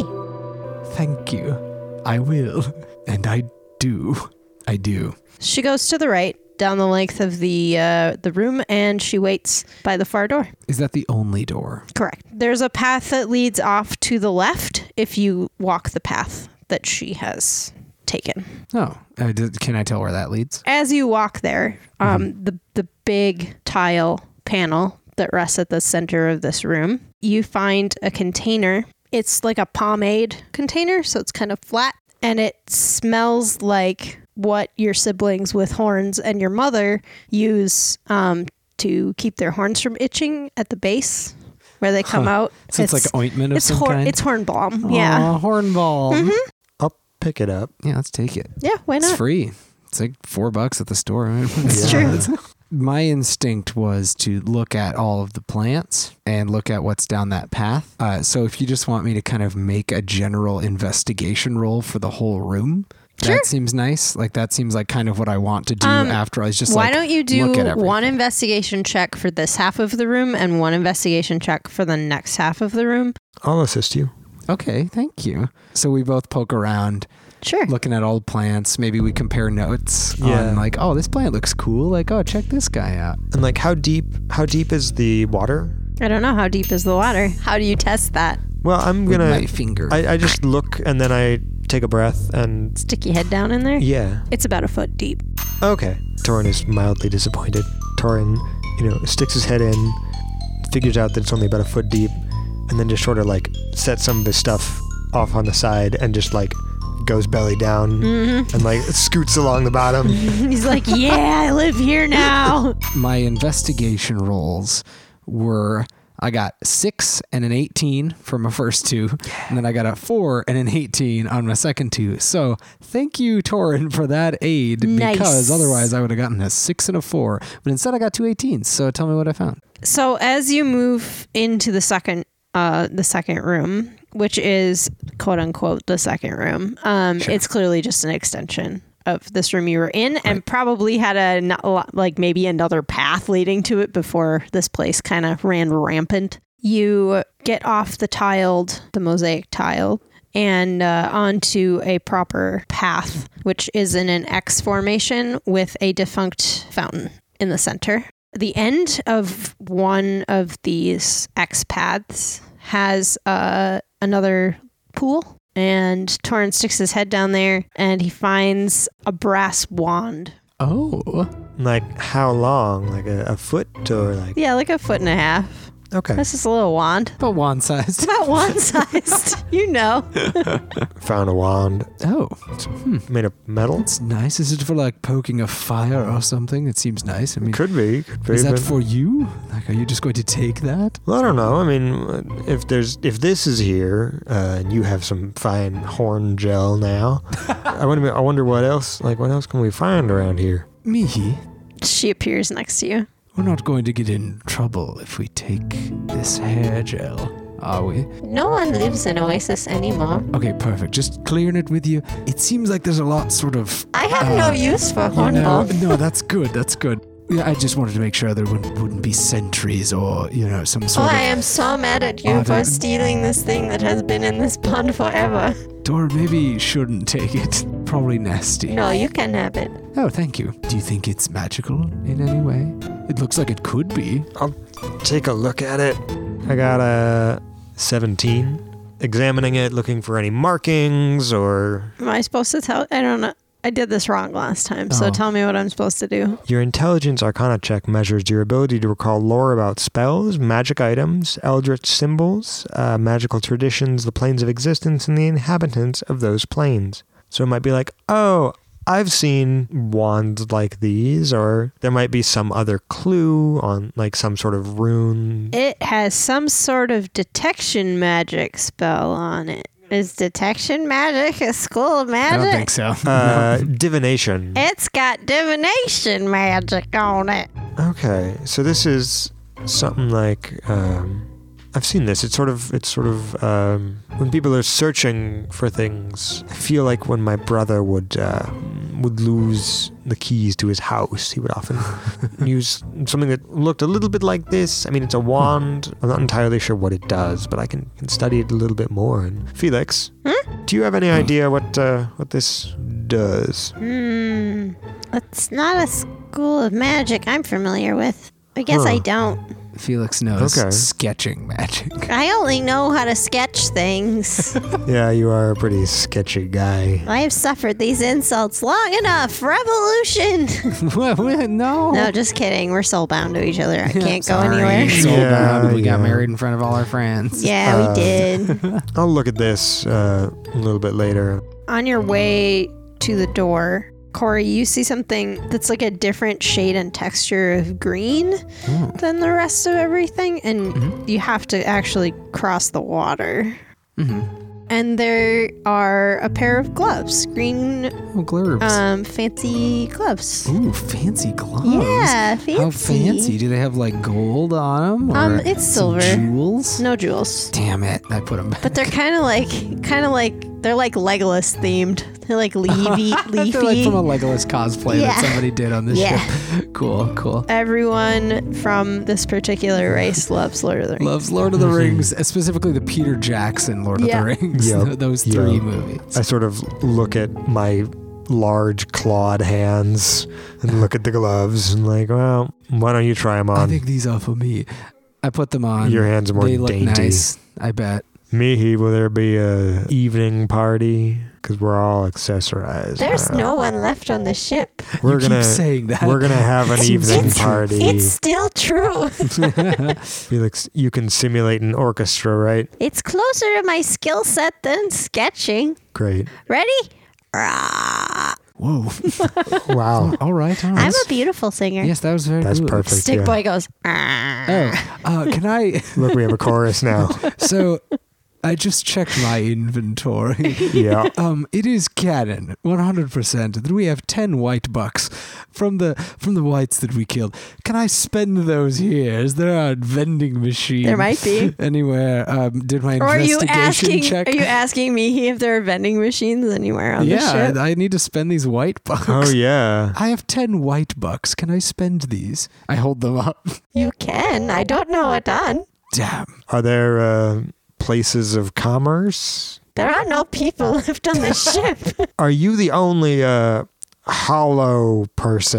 Thank you. I will, and I do. I do. She goes to the right down the length of the uh, the room, and she waits by the far door. Is that the only door? Correct. There's a path that leads off to the left if you walk the path that she has taken. Oh, uh, d- can I tell where that leads? As you walk there, um, the the big tile panel that rests at the center of this room, you find a container. It's like a pomade container, so it's kind of flat, and it smells like what your siblings with horns and your mother use um, to keep their horns from itching at the base where they come Huh. out. So it's, like ointment of it's some hor- kind? It's horn balm. Yeah. Aw, horn balm. I'll pick it up. Yeah, let's take it. Yeah. Why It's not? free. It's like four bucks at the store. It's Yeah. true. My instinct was to look at all of the plants and look at what's down that path. Uh, so if you just want me to kind of make a general investigation roll for the whole room, Sure. that seems nice. Like that seems like kind of what I want to do Um, after I was just Why like, don't you do look at everything. one investigation check for this half of the room and one investigation check for the next half of the room? I'll assist you. Okay, thank you. So we both poke around, Sure. looking at old plants. Maybe we compare notes Yeah. on like, oh, this plant looks cool. Like, oh, check this guy out. And like, how deep? How deep is the water? I don't know how deep is the water. How do you test that? Well, I'm With gonna. my finger. I, I just look and then I take a breath and Stick your head down in there? yeah. It's about a foot deep. Okay. Torin is mildly disappointed. Torin, you know, sticks his head in, figures out that it's only about a foot deep, and then just sort of like sets some of his stuff off on the side and just like goes belly down Mm-hmm. and like scoots along the bottom. He's like, yeah, I live here now. My investigation rolls were I got six and an eighteen for my first two, and then I got a four and an eighteen on my second two. So thank you, Torin, for that aid, Nice. because otherwise I would have gotten a six and a four. But instead I got two eighteens. So tell me what I found. So as you move into the second uh the second room, which is quote unquote the second room, um Sure. it's clearly just an extension of this room you were in, and probably had a not a lot, like maybe another path leading to it before this place kind of ran rampant. You get off the tiled, the mosaic tile, and uh, onto a proper path, which is in an X formation with a defunct fountain in the center. The end of one of these X paths has uh, another pool, and Torin sticks his head down there, and he finds a brass wand. Oh. Like how long? Like a, a foot or like? Yeah, like a foot and a half. Okay. This is a little wand. About wand It's sized. about wand sized. You know. Found a wand. Oh. Made of metal? It's nice. Is it for like poking a fire or something? It seems nice. I mean, Could be. Could be. is that but- for you? Like, are you just going to take that? Well, I don't know. I mean, if there's if this is here uh, and you have some fine horn gel now, I wonder. I wonder what else. Like, what else can we find around here? Mihi, She appears next to you. we're not going to get in trouble if we take this hair gel, are we? No one lives in Oasis anymore. Okay, perfect. Just clearing it with you. It seems like there's a lot sort of. I have Uh, no use for You know, hornball. no, that's good. That's good. Yeah, I just wanted to make sure there wouldn't, wouldn't be sentries or, you know, some Oh, sort I of. am so mad at you Oh, for that- stealing this thing that has been in this pond forever. Or maybe you shouldn't take it. Probably nasty. No, you can have it. Oh, thank you. Do you think it's magical in any way? It looks like it could be. Take a look at it. I got a seventeen. Examining it, looking for any markings or. Am I supposed to tell? I don't know. I did this wrong last time, so Oh. tell me what I'm supposed to do. Your intelligence arcana check measures your ability to recall lore about spells, magic items, eldritch symbols, uh, magical traditions, the planes of existence, and the inhabitants of those planes. So it might be like, oh, I've seen wands like these, or there might be some other clue on like some sort of rune. It has some sort of detection magic spell on it. Is detection magic a school of I magic? don't think so. Uh, divination. It's got divination magic on it. Okay, so this is something like um, I've seen this. It's sort of it's sort of um, when people are searching for things. I feel like when my brother would uh, would lose the keys to his house, he would often use something that looked a little bit like this. I mean, it's a wand. I'm not entirely sure what it does, but I can, can study it a little bit more. And Felix, do you have any idea what uh, what this does? Hmm. It's not a school of magic I'm familiar with. I guess Huh. I don't. Felix knows Okay. sketching magic. I only know how to sketch things. Yeah, you are a pretty sketchy guy. I have suffered these insults long enough. Revolution! What? What? No. No, just kidding. We're soulbound to each other. I can't go Sorry. anywhere. So Yeah, bad. We got yeah. married in front of all our friends. Yeah, Uh, we did. I'll look at this uh, a little bit later. On your way to the door, Corey, you see something that's like a different shade and texture of green Oh. than the rest of everything, and Mhm. you have to actually cross the water. Mm-hmm. And there are a pair of gloves, green, Oh, globes. um, fancy gloves. Ooh, fancy gloves. Yeah, fancy. How fancy? Do they have like gold on them? Um, it's silver. Jewels? No jewels. Damn it! I put them back. But they're kind of like, kind of like, they're like Legolas themed. They're like leafy, leafy. They're like from a Legolas cosplay Yeah. that somebody did on this Yeah. ship. Cool, cool. Everyone from this particular race loves Lord of the Rings. Loves Lord of the Rings, uh, specifically the Peter Jackson Lord Yeah. of the Rings. Yep, Those three yep. movies. I sort of look at my large clawed hands and look at the gloves and like, well, why don't you try them I on? think these are for me. I put them on. Your hands are more they look dainty. nice. I bet. Mihi, will there be a evening party? Because we're all accessorized. There's now. no one left on the ship. We're you gonna keep saying that. we're gonna have an Seems evening it's- party. It's still true. Felix, you can simulate an orchestra, right? It's closer to my skill set than sketching. Great. Ready? Rah. Whoa. Wow. All right. All right. I'm a beautiful singer. Yes, that was very That's good. perfect. Stick yeah. boy goes. "Ah." Oh, uh, can I? Look, we have a chorus now. So, I just checked my inventory. Yeah. Um, it is canon, one hundred percent, that we have ten white bucks from the from the whites that we killed. Can I spend those here? Is there a vending machine? There might be. Anywhere. Um, did my Or are you investigation asking? check? Are you asking me if there are vending machines anywhere on the yeah, ship? I need to spend these white bucks. Oh yeah. I have ten white bucks. Can I spend these? I hold them up. You can. I don't know what on. Damn. Are there uh, places of commerce? There are no people left on the ship. Are you the only uh, hollow person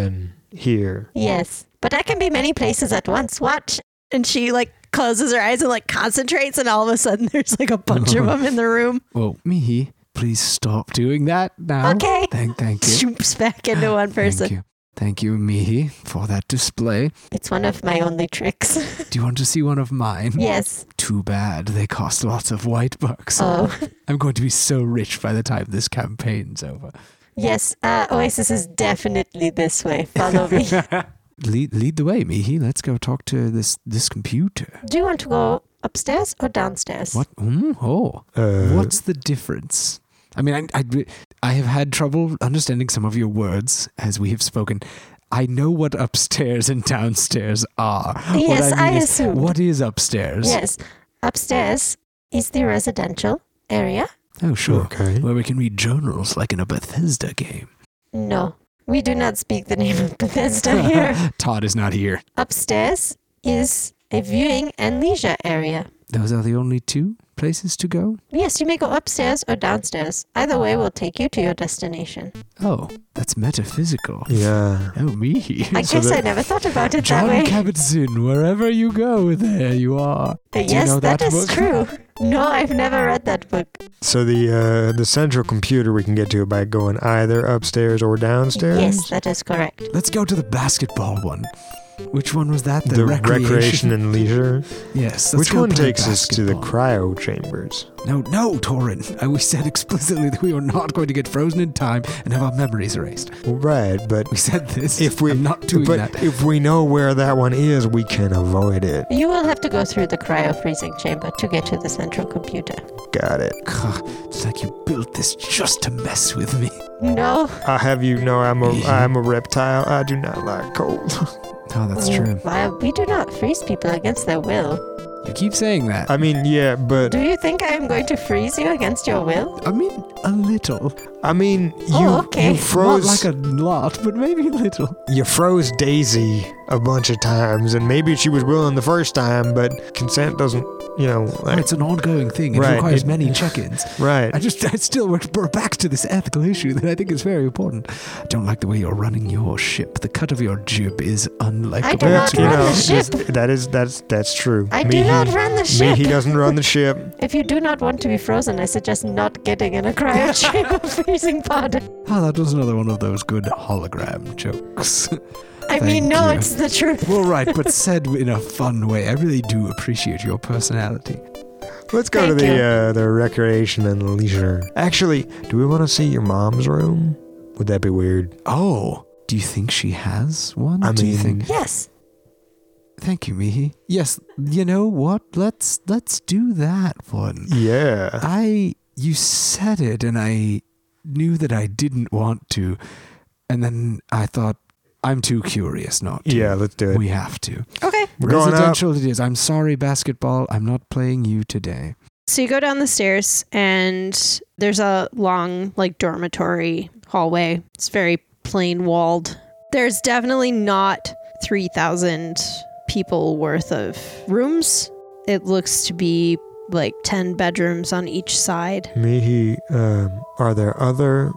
here. Yes, but I can be many places at once. Watch. And she like closes her eyes and like concentrates, and all of a sudden there's like a bunch of them in the room. Well, Mihi, please stop doing that now. Okay. Thank, thank you. Shoops back into one person. Thank you. Thank you, Mihi, for that display. It's one of my only tricks. Do you want to see one of mine? Yes. Too bad. They cost lots of white bucks. Oh. I'm going to be so rich by the time this campaign's over. Yes, uh, Oasis is definitely this way. Follow me. Lead, lead the way, Mihi. Let's go talk to this this computer. Do you want to go upstairs or downstairs? What? Mm, oh. Uh, What's the difference? I mean, I, I, I have had trouble understanding some of your words as we have spoken. I know what upstairs and downstairs are. Yes, what I, I, mean is, assume. What is upstairs? Yes, upstairs is the residential area. Oh, sure. Okay. Where we can read journals like in a Bethesda game. No, we do not speak the name of Bethesda here. Todd is not here. Upstairs is a viewing and leisure area. Those are the only two places to go? Yes, you may go upstairs or downstairs. Either way will take you to your destination. Oh, that's metaphysical. Yeah. Oh, me. I So guess the- I never thought about it John that way. Kabat-Zinn, wherever you go, there you are. Uh, Do you yes, know that that is book? true. No, I've never read that book. So the uh, the central computer we can get to by going either upstairs or downstairs. Yes, that is correct. Let's go to the basketball one. Which one was that? The, The recreation? recreation and leisure. Yes. let's Which go one play takes us to the basketball. cryo chambers? No, no, Torin. Uh, we said explicitly that we were not going to get frozen in time and have our memories erased. Well, right, but We said this. if we I'm not doing but that. if we know where that one is, we can avoid it. You will have to go through the cryo freezing chamber to get to the central computer. Got it. Gah, it's like you built this just to mess with me. No. I have you know I'm a I'm a reptile. I do not like cold. Oh, that's true. Why, we do not freeze people against their will. You keep saying that. I mean, yeah, but Do you think I am going to freeze you against your will? I mean, a little. I mean, you Oh, okay. you froze Not like a lot, but maybe a little. you froze Daisy a bunch of times, and maybe she was willing the first time, but consent doesn't, you know, like, It's an ongoing thing. It Right, requires it- many check-ins. right. I just, I still, we're, we're back to this ethical issue that I think is very important. I don't like the way you're running your ship. The cut of your jib is unlikable. I do But, not you run know, the ship. that is that's that's true. I Me, do he- not run the Me, ship. he doesn't run the ship. If you do not want to be frozen, I suggest not getting in a cryo chamber freezing pod. Oh, that was another one of those good hologram jokes. I Thank mean, no, you. it's the truth. Well, right, but said in a fun way. I really do appreciate your personality. Let's go Thank to you. the uh, the recreation and leisure. Actually, do we want to see your mom's room? Would that be weird? Oh, do you think she has one? I do you mean- think? Yes. Thank you, Mihi. Yes, you know what? Let's let's do that one. Yeah. I you said it and I knew that I didn't want to. And then I thought I'm too curious not to. Yeah, let's do it. We have to. Okay. We're going up. Residential it is. I'm sorry, basketball. I'm not playing you today. So you go down the stairs, and there's a long, like, dormitory hallway. It's very plain walled. There's definitely not three thousand people worth of rooms. It looks to be like ten bedrooms on each side. Mihi, um, are there other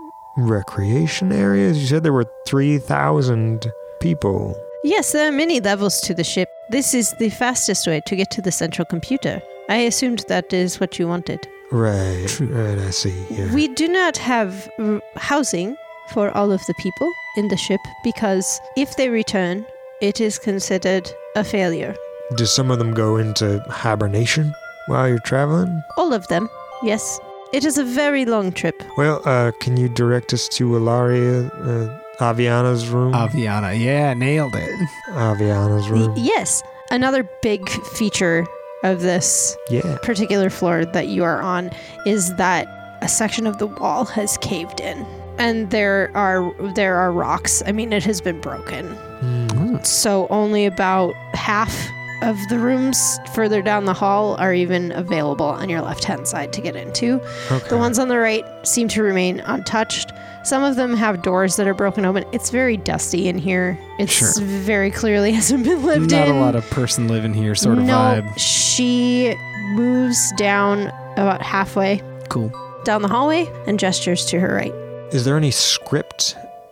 recreation areas? You said there were three thousand people. Yes, there are many levels to the ship. This is the fastest way to get to the central computer. I assumed that is what you wanted. Right. True. Right, I see. Yeah. We do not have r- housing for all of the people in the ship because if they return, it is considered a failure. Do some of them go into hibernation while you're traveling? All of them, yes. It is a very long trip. Well, uh, can you direct us to Ilaria, uh, Aviana's room? Aviana, yeah, nailed it. Aviana's Y- room. yes, another big feature of this Yeah. particular floor that you are on is that a section of the wall has caved in. And there are there are rocks. I mean, it has been broken. Hmm. So only about half of the rooms further down the hall are even available on your left-hand side to get into. Okay. The ones on the right seem to remain untouched. Some of them have doors that are broken open. It's very dusty in here. It's Sure. very clearly hasn't been lived Not in. a lot of person living here sort of no, vibe. she moves down about halfway Cool. down the hallway and gestures to her right. Is there any script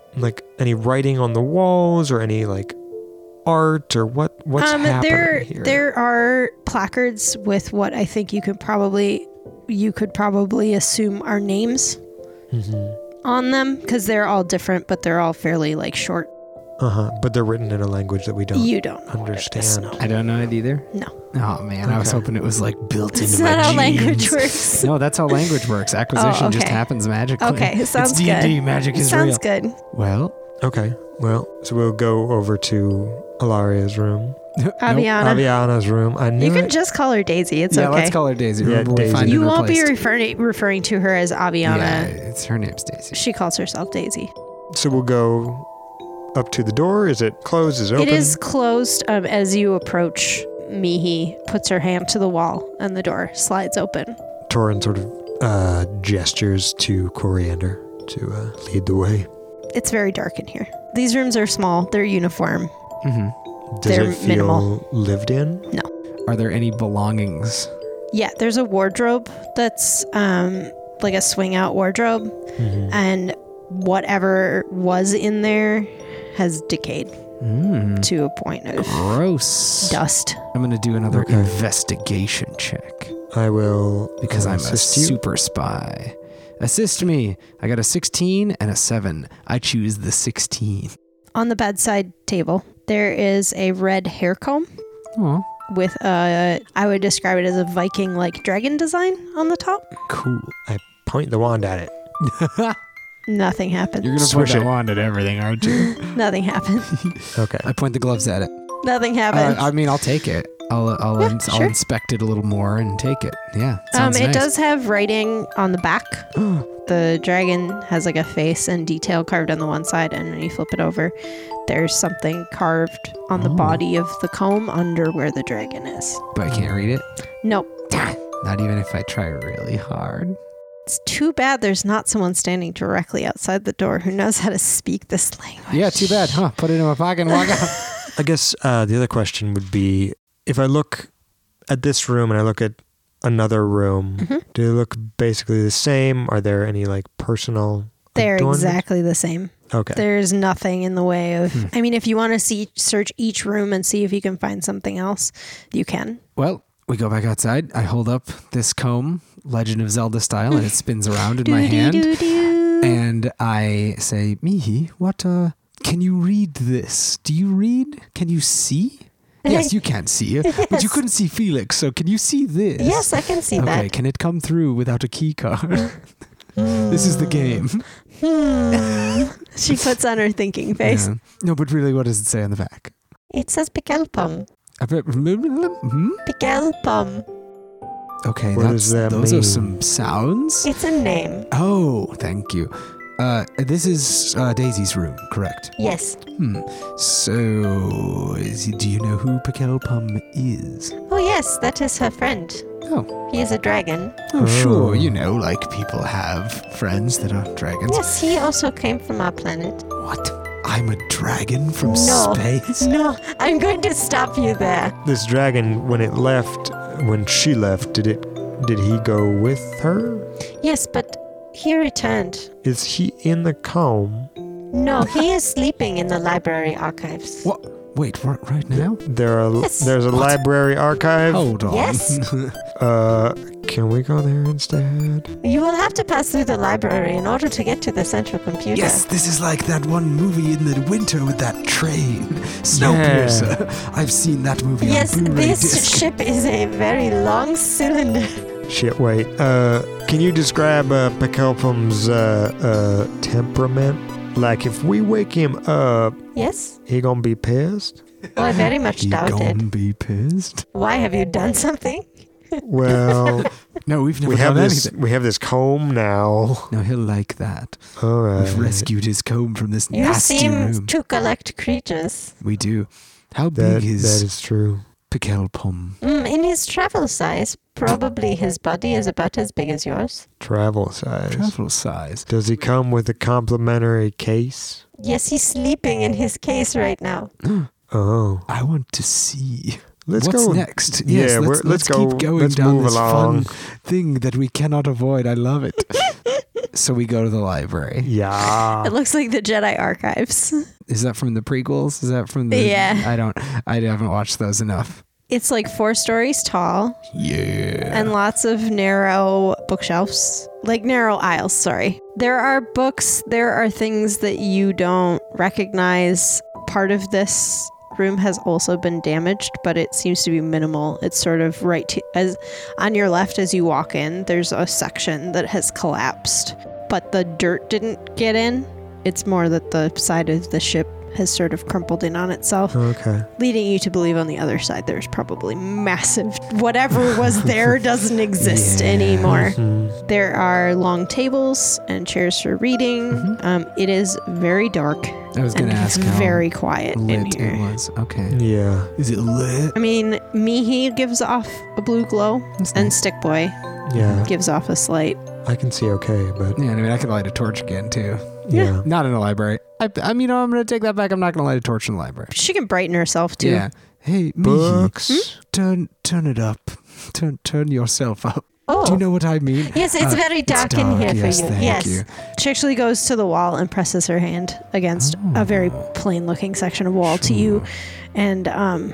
like any writing on the walls or any like art or what what's um, happening there, here? There are placards with what I think you could probably you could probably assume are names Mm-hmm. on them because they're all different, but they're all fairly like short. Uh-huh. But they're written in a language that we don't You don't know what it is, understand. no. I don't know it either. No. Oh man, I was Okay. hoping it was like built It's into my not how genes. language works. No, that's how language works. Acquisition Oh, just okay. happens magically. Okay, sounds it's D and D. good. Magic is Sounds real. good. Well, Okay. Well, so we'll go over to Alaria's room. Aviana. Aviana's room. I knew You can it. just call her Daisy. It's yeah, okay. let's call her Daisy. Yeah, Remember, we Daisy. find you it won't be replaced. referring referring to her as Aviana. Yeah, it's her name's Daisy. She calls herself Daisy. So we'll go up to the door. Is it closed? Is it open? It is closed um, as you approach. Mihi puts her hand to the wall and the door slides open. Torin sort of uh, gestures to Coriander to uh, lead the way. It's very dark in here. These rooms are small. They're uniform. Mm-hmm. Does They're it feel minimal. lived in? Are there any belongings? Yeah, there's a wardrobe that's um, like a swing out wardrobe, Mhm. and whatever was in there has decayed Mm. to a point of Gross. dust. I'm gonna do another Okay. investigation check I will because uh, I'm a assist you. super spy. Assist me. I got a sixteen and a seven. I choose the sixteen. On the bedside table, there is a red hair comb Oh, with a, I would describe it as a Viking-like dragon design on the top. cool. Point the wand at it. Nothing happened. You're gonna Swish point it. that wand at everything, aren't you? Nothing happened. Okay. I point the gloves at it. Nothing Uh, happened. I mean, I'll take it. I'll I'll, Yeah, ins- I'll sure. inspect it a little more and take it. Yeah. Um, Sounds it nice. does have writing on the back. The dragon has like a face and detail carved on the one side, and when you flip it over, there's something carved on the Oh. body of the comb under where the dragon is. But I can't read it. Nope. Not even if I try really hard. It's too bad there's not someone standing directly outside the door who knows how to speak this language. Yeah, too bad, huh? Put it in my pocket and walk out. I guess uh, the other question would be, if I look at this room and I look at another room, Mhm. do they look basically the same? Are there any like personal They're adornments? exactly the same. Okay. There's nothing in the way of. Hmm. I mean, if you want to see, search each room and see if you can find something else, you can. Well, we go back outside. I hold up this comb, Legend of Zelda style, and it spins around in my hand. Doo-doo-doo-doo. And I say, Mihi, what, uh, can you read this? Do you read? Can you see? Yes, you can see it, but you Yes. couldn't see Felix, so can you see this? Yes, I can see Okay, that. can it come through without a key card? This is the game. She puts on her thinking face. Yeah. No, but really, what does it say on the back? It says Pikelpom. Hmm? Pikelpom. Okay, What that's, does that those mean? are some sounds. It's a name. Oh, thank you. Uh, this is uh, Daisy's room, correct? Yes. Hmm. So, is, do you know who Pikelpum is? Oh, yes, that is her friend. Oh, He is a dragon. oh, Oh. sure. You know, like people have friends that are dragons. Yes, he also came from our planet. What? I'm a dragon from No. space? No, I'm going to stop you there. This dragon, when it left, when she left, did it? Did he go with her? Yes, but he returned. Is he in the comb? No, he is sleeping in the library archives. What? Wait, right, right now? There are. Yes. There's a What? library archive. Hold on. Yes. Uh, can we go there instead? You will have to pass through the library in order to get to the central computer. Yes, this is like that one movie in the winter with that train. Snowpiercer. I've seen that movie Yes, on Blu-ray this disc. ship is a very long cylinder. Shit. Wait. Uh, can you describe uh, Pikelpum's uh, uh temperament? Like, if we wake him up, Yes? he gonna be pissed? Oh, I very much He doubt it. gon' be pissed. Why have you done something? Well, No, we've never we have done this. anything. We have this comb now. No, he'll like that. All right. We've rescued his comb from this You nasty seem room. to collect creatures. We do. How That, big is that is true. Pikelpum? Mm, in his travel size, probably his body is about as big as yours. Travel size. Travel size. Does he come with a complimentary case? Yes, he's sleeping in his case right now. Oh, I want to see. let's What's go. next? Yeah, yes, we're- let's, let's go- keep going let's down move this along. fun thing that we cannot avoid. I love it. So we go to the library. Yeah. It looks like the Jedi Archives. Is that from the prequels? Is that from the? Yeah. I don't. I haven't watched those enough. It's like four stories tall Yeah. and lots of narrow bookshelves, like narrow aisles, sorry. There are books, there are things that you don't recognize. Part of this room has also been damaged, but it seems to be minimal. It's sort of right to, as on your left as you walk in, there's a section that has collapsed, but the dirt didn't get in. It's more that the side of the ship has sort of crumpled in on itself, Okay. leading you to believe on the other side there's probably massive, whatever was there doesn't exist Yeah. anymore. Mhm. There are long tables and chairs for reading. Mhm. Um, it is very dark I was gonna and ask how very quiet in lit here. it was. Okay. Yeah. Is it lit? I mean, Mihi gives off a blue glow, That's and nice. Stick Boy Yeah. gives off a slight. I can see okay, but Yeah, I mean, I could light a torch again too. yeah. Not in a library. I, I mean, I'm gonna take that back. I'm not gonna light a torch in the library. She can brighten herself too. Yeah. Hey, Mihi, Books. turn turn it up. Turn turn yourself up. Oh, Do you know what I mean? yes, it's Uh, very dark, it's in here yes, for you. Thank Yes. you. She actually goes to the wall and presses her hand against a very plain-looking section of wall to you, and um,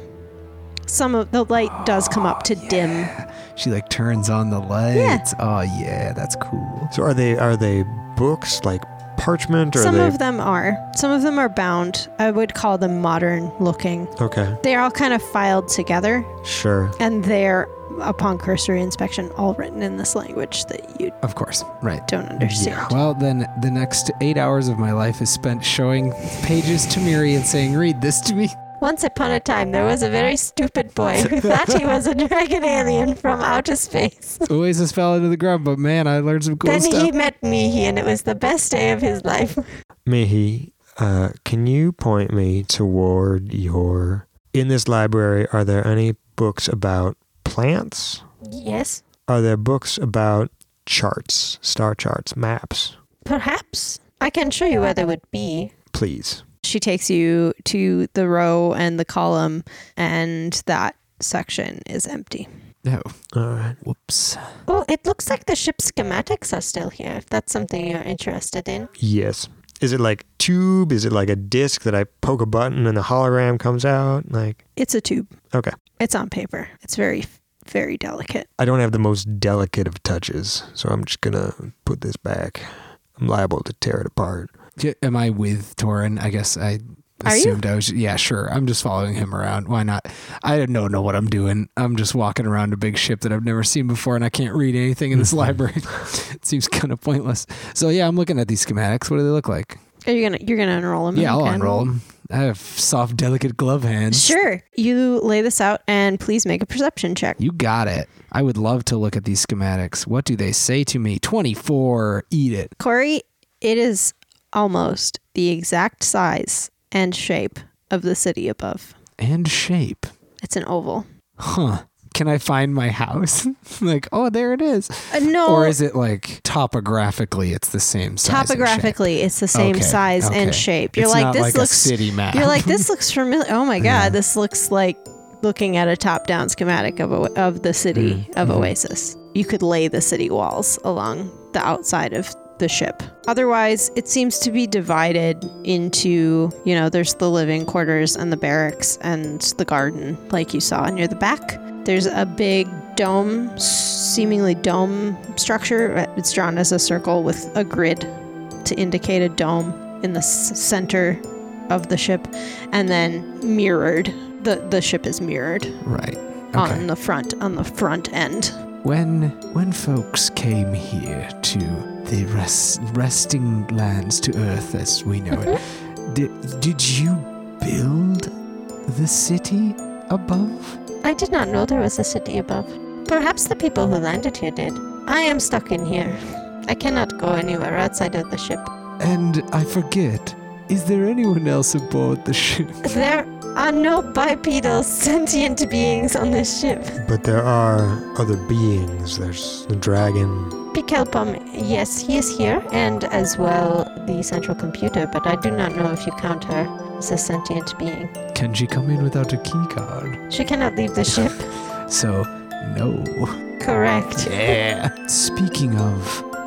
some of the light does come up to dim. She like turns on the lights. Oh yeah, that's cool. So are they are they books like parchment or Some are they of them are. Some of them are bound. I would call them modern-looking. Okay. They're all kind of filed together, Sure. and they're, upon cursory inspection, all written in this language that you Of course, right. don't understand. Well, then the next eight hours of my life is spent showing pages to Miri and saying, "Read this to me." Once upon a time, there was a very stupid boy who thought he was a dragon alien from outer space. Oasis fell into the ground, but man, I learned some cool Then stuff. he met Mihi, and it was the best day of his life. Mihi, uh, can you point me toward your in this library, are there any books about plants? Yes, Are there books about charts, star charts, maps? perhaps. I can show you where they would be. Please. She takes you to the row and the column, and that section is empty. Oh, All right. whoops. Oh, it looks like the ship's schematics are still here, if that's something you're interested in. Yes. Is it like tube? Is it like a disc that I poke a button and the hologram comes out? Like, It's a tube. okay. It's on paper. It's very, very delicate. I don't have the most delicate of touches, so I'm just gonna put this back. I'm liable to tear it apart. Yeah, am I with Torin? I guess I Are you? assumed I was. Yeah, sure. I'm just following him around. Why not? I don't know what I'm doing. I'm just walking around a big ship that I've never seen before, and I can't read anything in this library. It seems kind of pointless. So yeah, I'm looking at these schematics. What do they look like? Are you gonna you're gonna unroll them? Yeah, I'll Okay. unroll them. I have soft, delicate glove hands. Sure. You lay this out, and please make a perception check. You got it. I would love to look at these schematics. What do they say to me? twenty-four. Eat it. Corey, it is almost the exact size and shape of the city above. And shape. It's an oval. Huh. Can I find my house? Like, oh, there it is. Uh, no. Or is it like topographically it's the same size? and shape? Topographically, it's the same Okay, size okay. and shape. You're It's like, not this like looks a city map. You're like, this looks familiar. Oh my god, Yeah. this looks like looking at a top-down schematic of O- of the city Mm, of mhm. Oasis. You could lay the city walls along the outside of the ship. Otherwise, it seems to be divided into, you know, there's the living quarters and the barracks and the garden, like you saw near the back. There's a big dome, seemingly dome structure. It's drawn as a circle with a grid to indicate a dome in the s- center of the ship, and then mirrored. The the ship is mirrored Right. Okay. on the front on the front end. When when folks came here to the rest, resting lands to Earth as we know it, did, did you build the city above? I did not know there was a city above. Perhaps the people who landed here did. I am stuck in here. I cannot go anywhere outside of the ship. And I forget, is there anyone else aboard the ship? There are no bipedal sentient beings on this ship. But there are other beings. There's the dragon. Pikelpum, yes, he is here, and as well the central computer, but I do not know if you count her as a sentient being. Can she come in without a key card? She cannot leave the ship. So, no. Correct. Yeah. Speaking of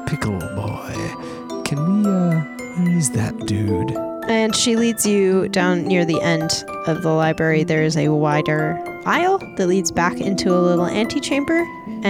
Pickle boy. Can we, uh, where is that dude? And she leads you down near the end of the library. There is a wider aisle that leads back into a little antechamber.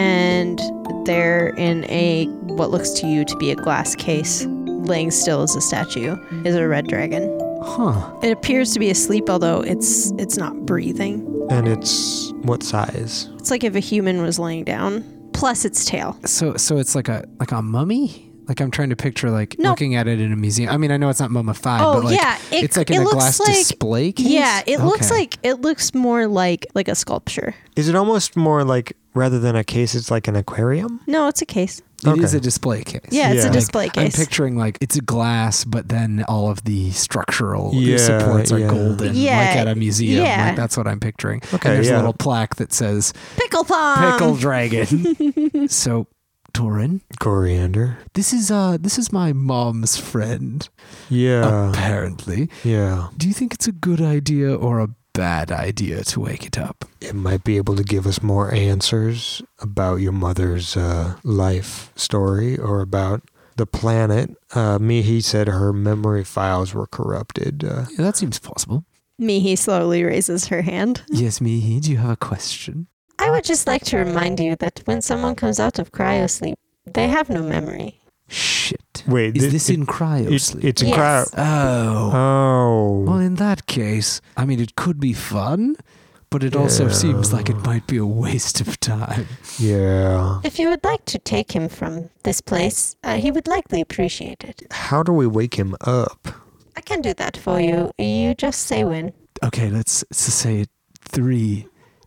And there in a, what looks to you to be a glass case, laying still as a statue, is a red dragon. Huh. It appears to be asleep, although it's it's not breathing. And it's what size? It's like if a human was laying down, plus its tail. So, so it's like a, like a mummy? Like I'm trying to picture like No. looking at it in a museum. I mean, I know it's not mummified, Oh, but like yeah, it- it's like it in a looks glass like- display case. Yeah, it looks Okay. like it looks more like like a sculpture. Is it almost more like, rather than a case, it's like an aquarium? No, it's a case. It is Okay. a display case. Yeah, it's Yeah. a display I'm case. picturing like it's a glass, but then all of the structural Yeah, supports are yeah. golden, Yeah, like at a museum. yeah. Like that's what I'm picturing. Okay, and there's yeah. a little plaque that says Pickle palm. "Pickle Dragon." So, Torin, Coriander? this is uh, this is my mom's friend. Yeah. Apparently, Yeah. do you think it's a good idea or a bad idea to wake it up? It might be able to give us more answers about your mother's uh, life story or about the planet. Uh, Mihi said her memory files were corrupted. Uh, Yeah, that seems possible. Mihi slowly raises her hand. Yes, Mihi, do you have a question? I would just like to remind you that when someone comes out of cryosleep, they have no memory. Shit. wait, Is thi- this it- in cryo it- sleep? It's in Yes. cryo. Oh. Oh. Well, in that case, I mean, it could be fun, but it also Yeah. seems like it might be a waste of time. Yeah. If you would like to take him from this place, uh, he would likely appreciate it. How do we wake him up? I can do that for you. You just say when. Okay, let's, let's say it. Three,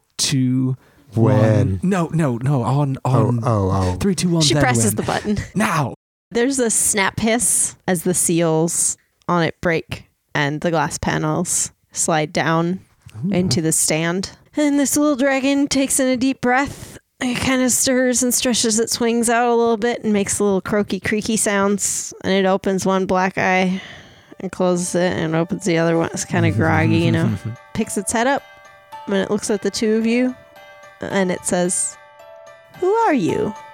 two, When? one. No, no, no. On, Oh, on. oh, oh. Three, two, one. She then presses when. the button. Now. There's a snap hiss as the seals on it break and the glass panels slide down into the stand. And this little dragon takes in a deep breath. It kind of stirs and stretches its wings out a little bit and makes little croaky, creaky sounds. And it opens one black eye and closes it and opens the other one. It's kind of groggy, you know. Picks its head up and it looks at the two of you and it says, "Who are you?"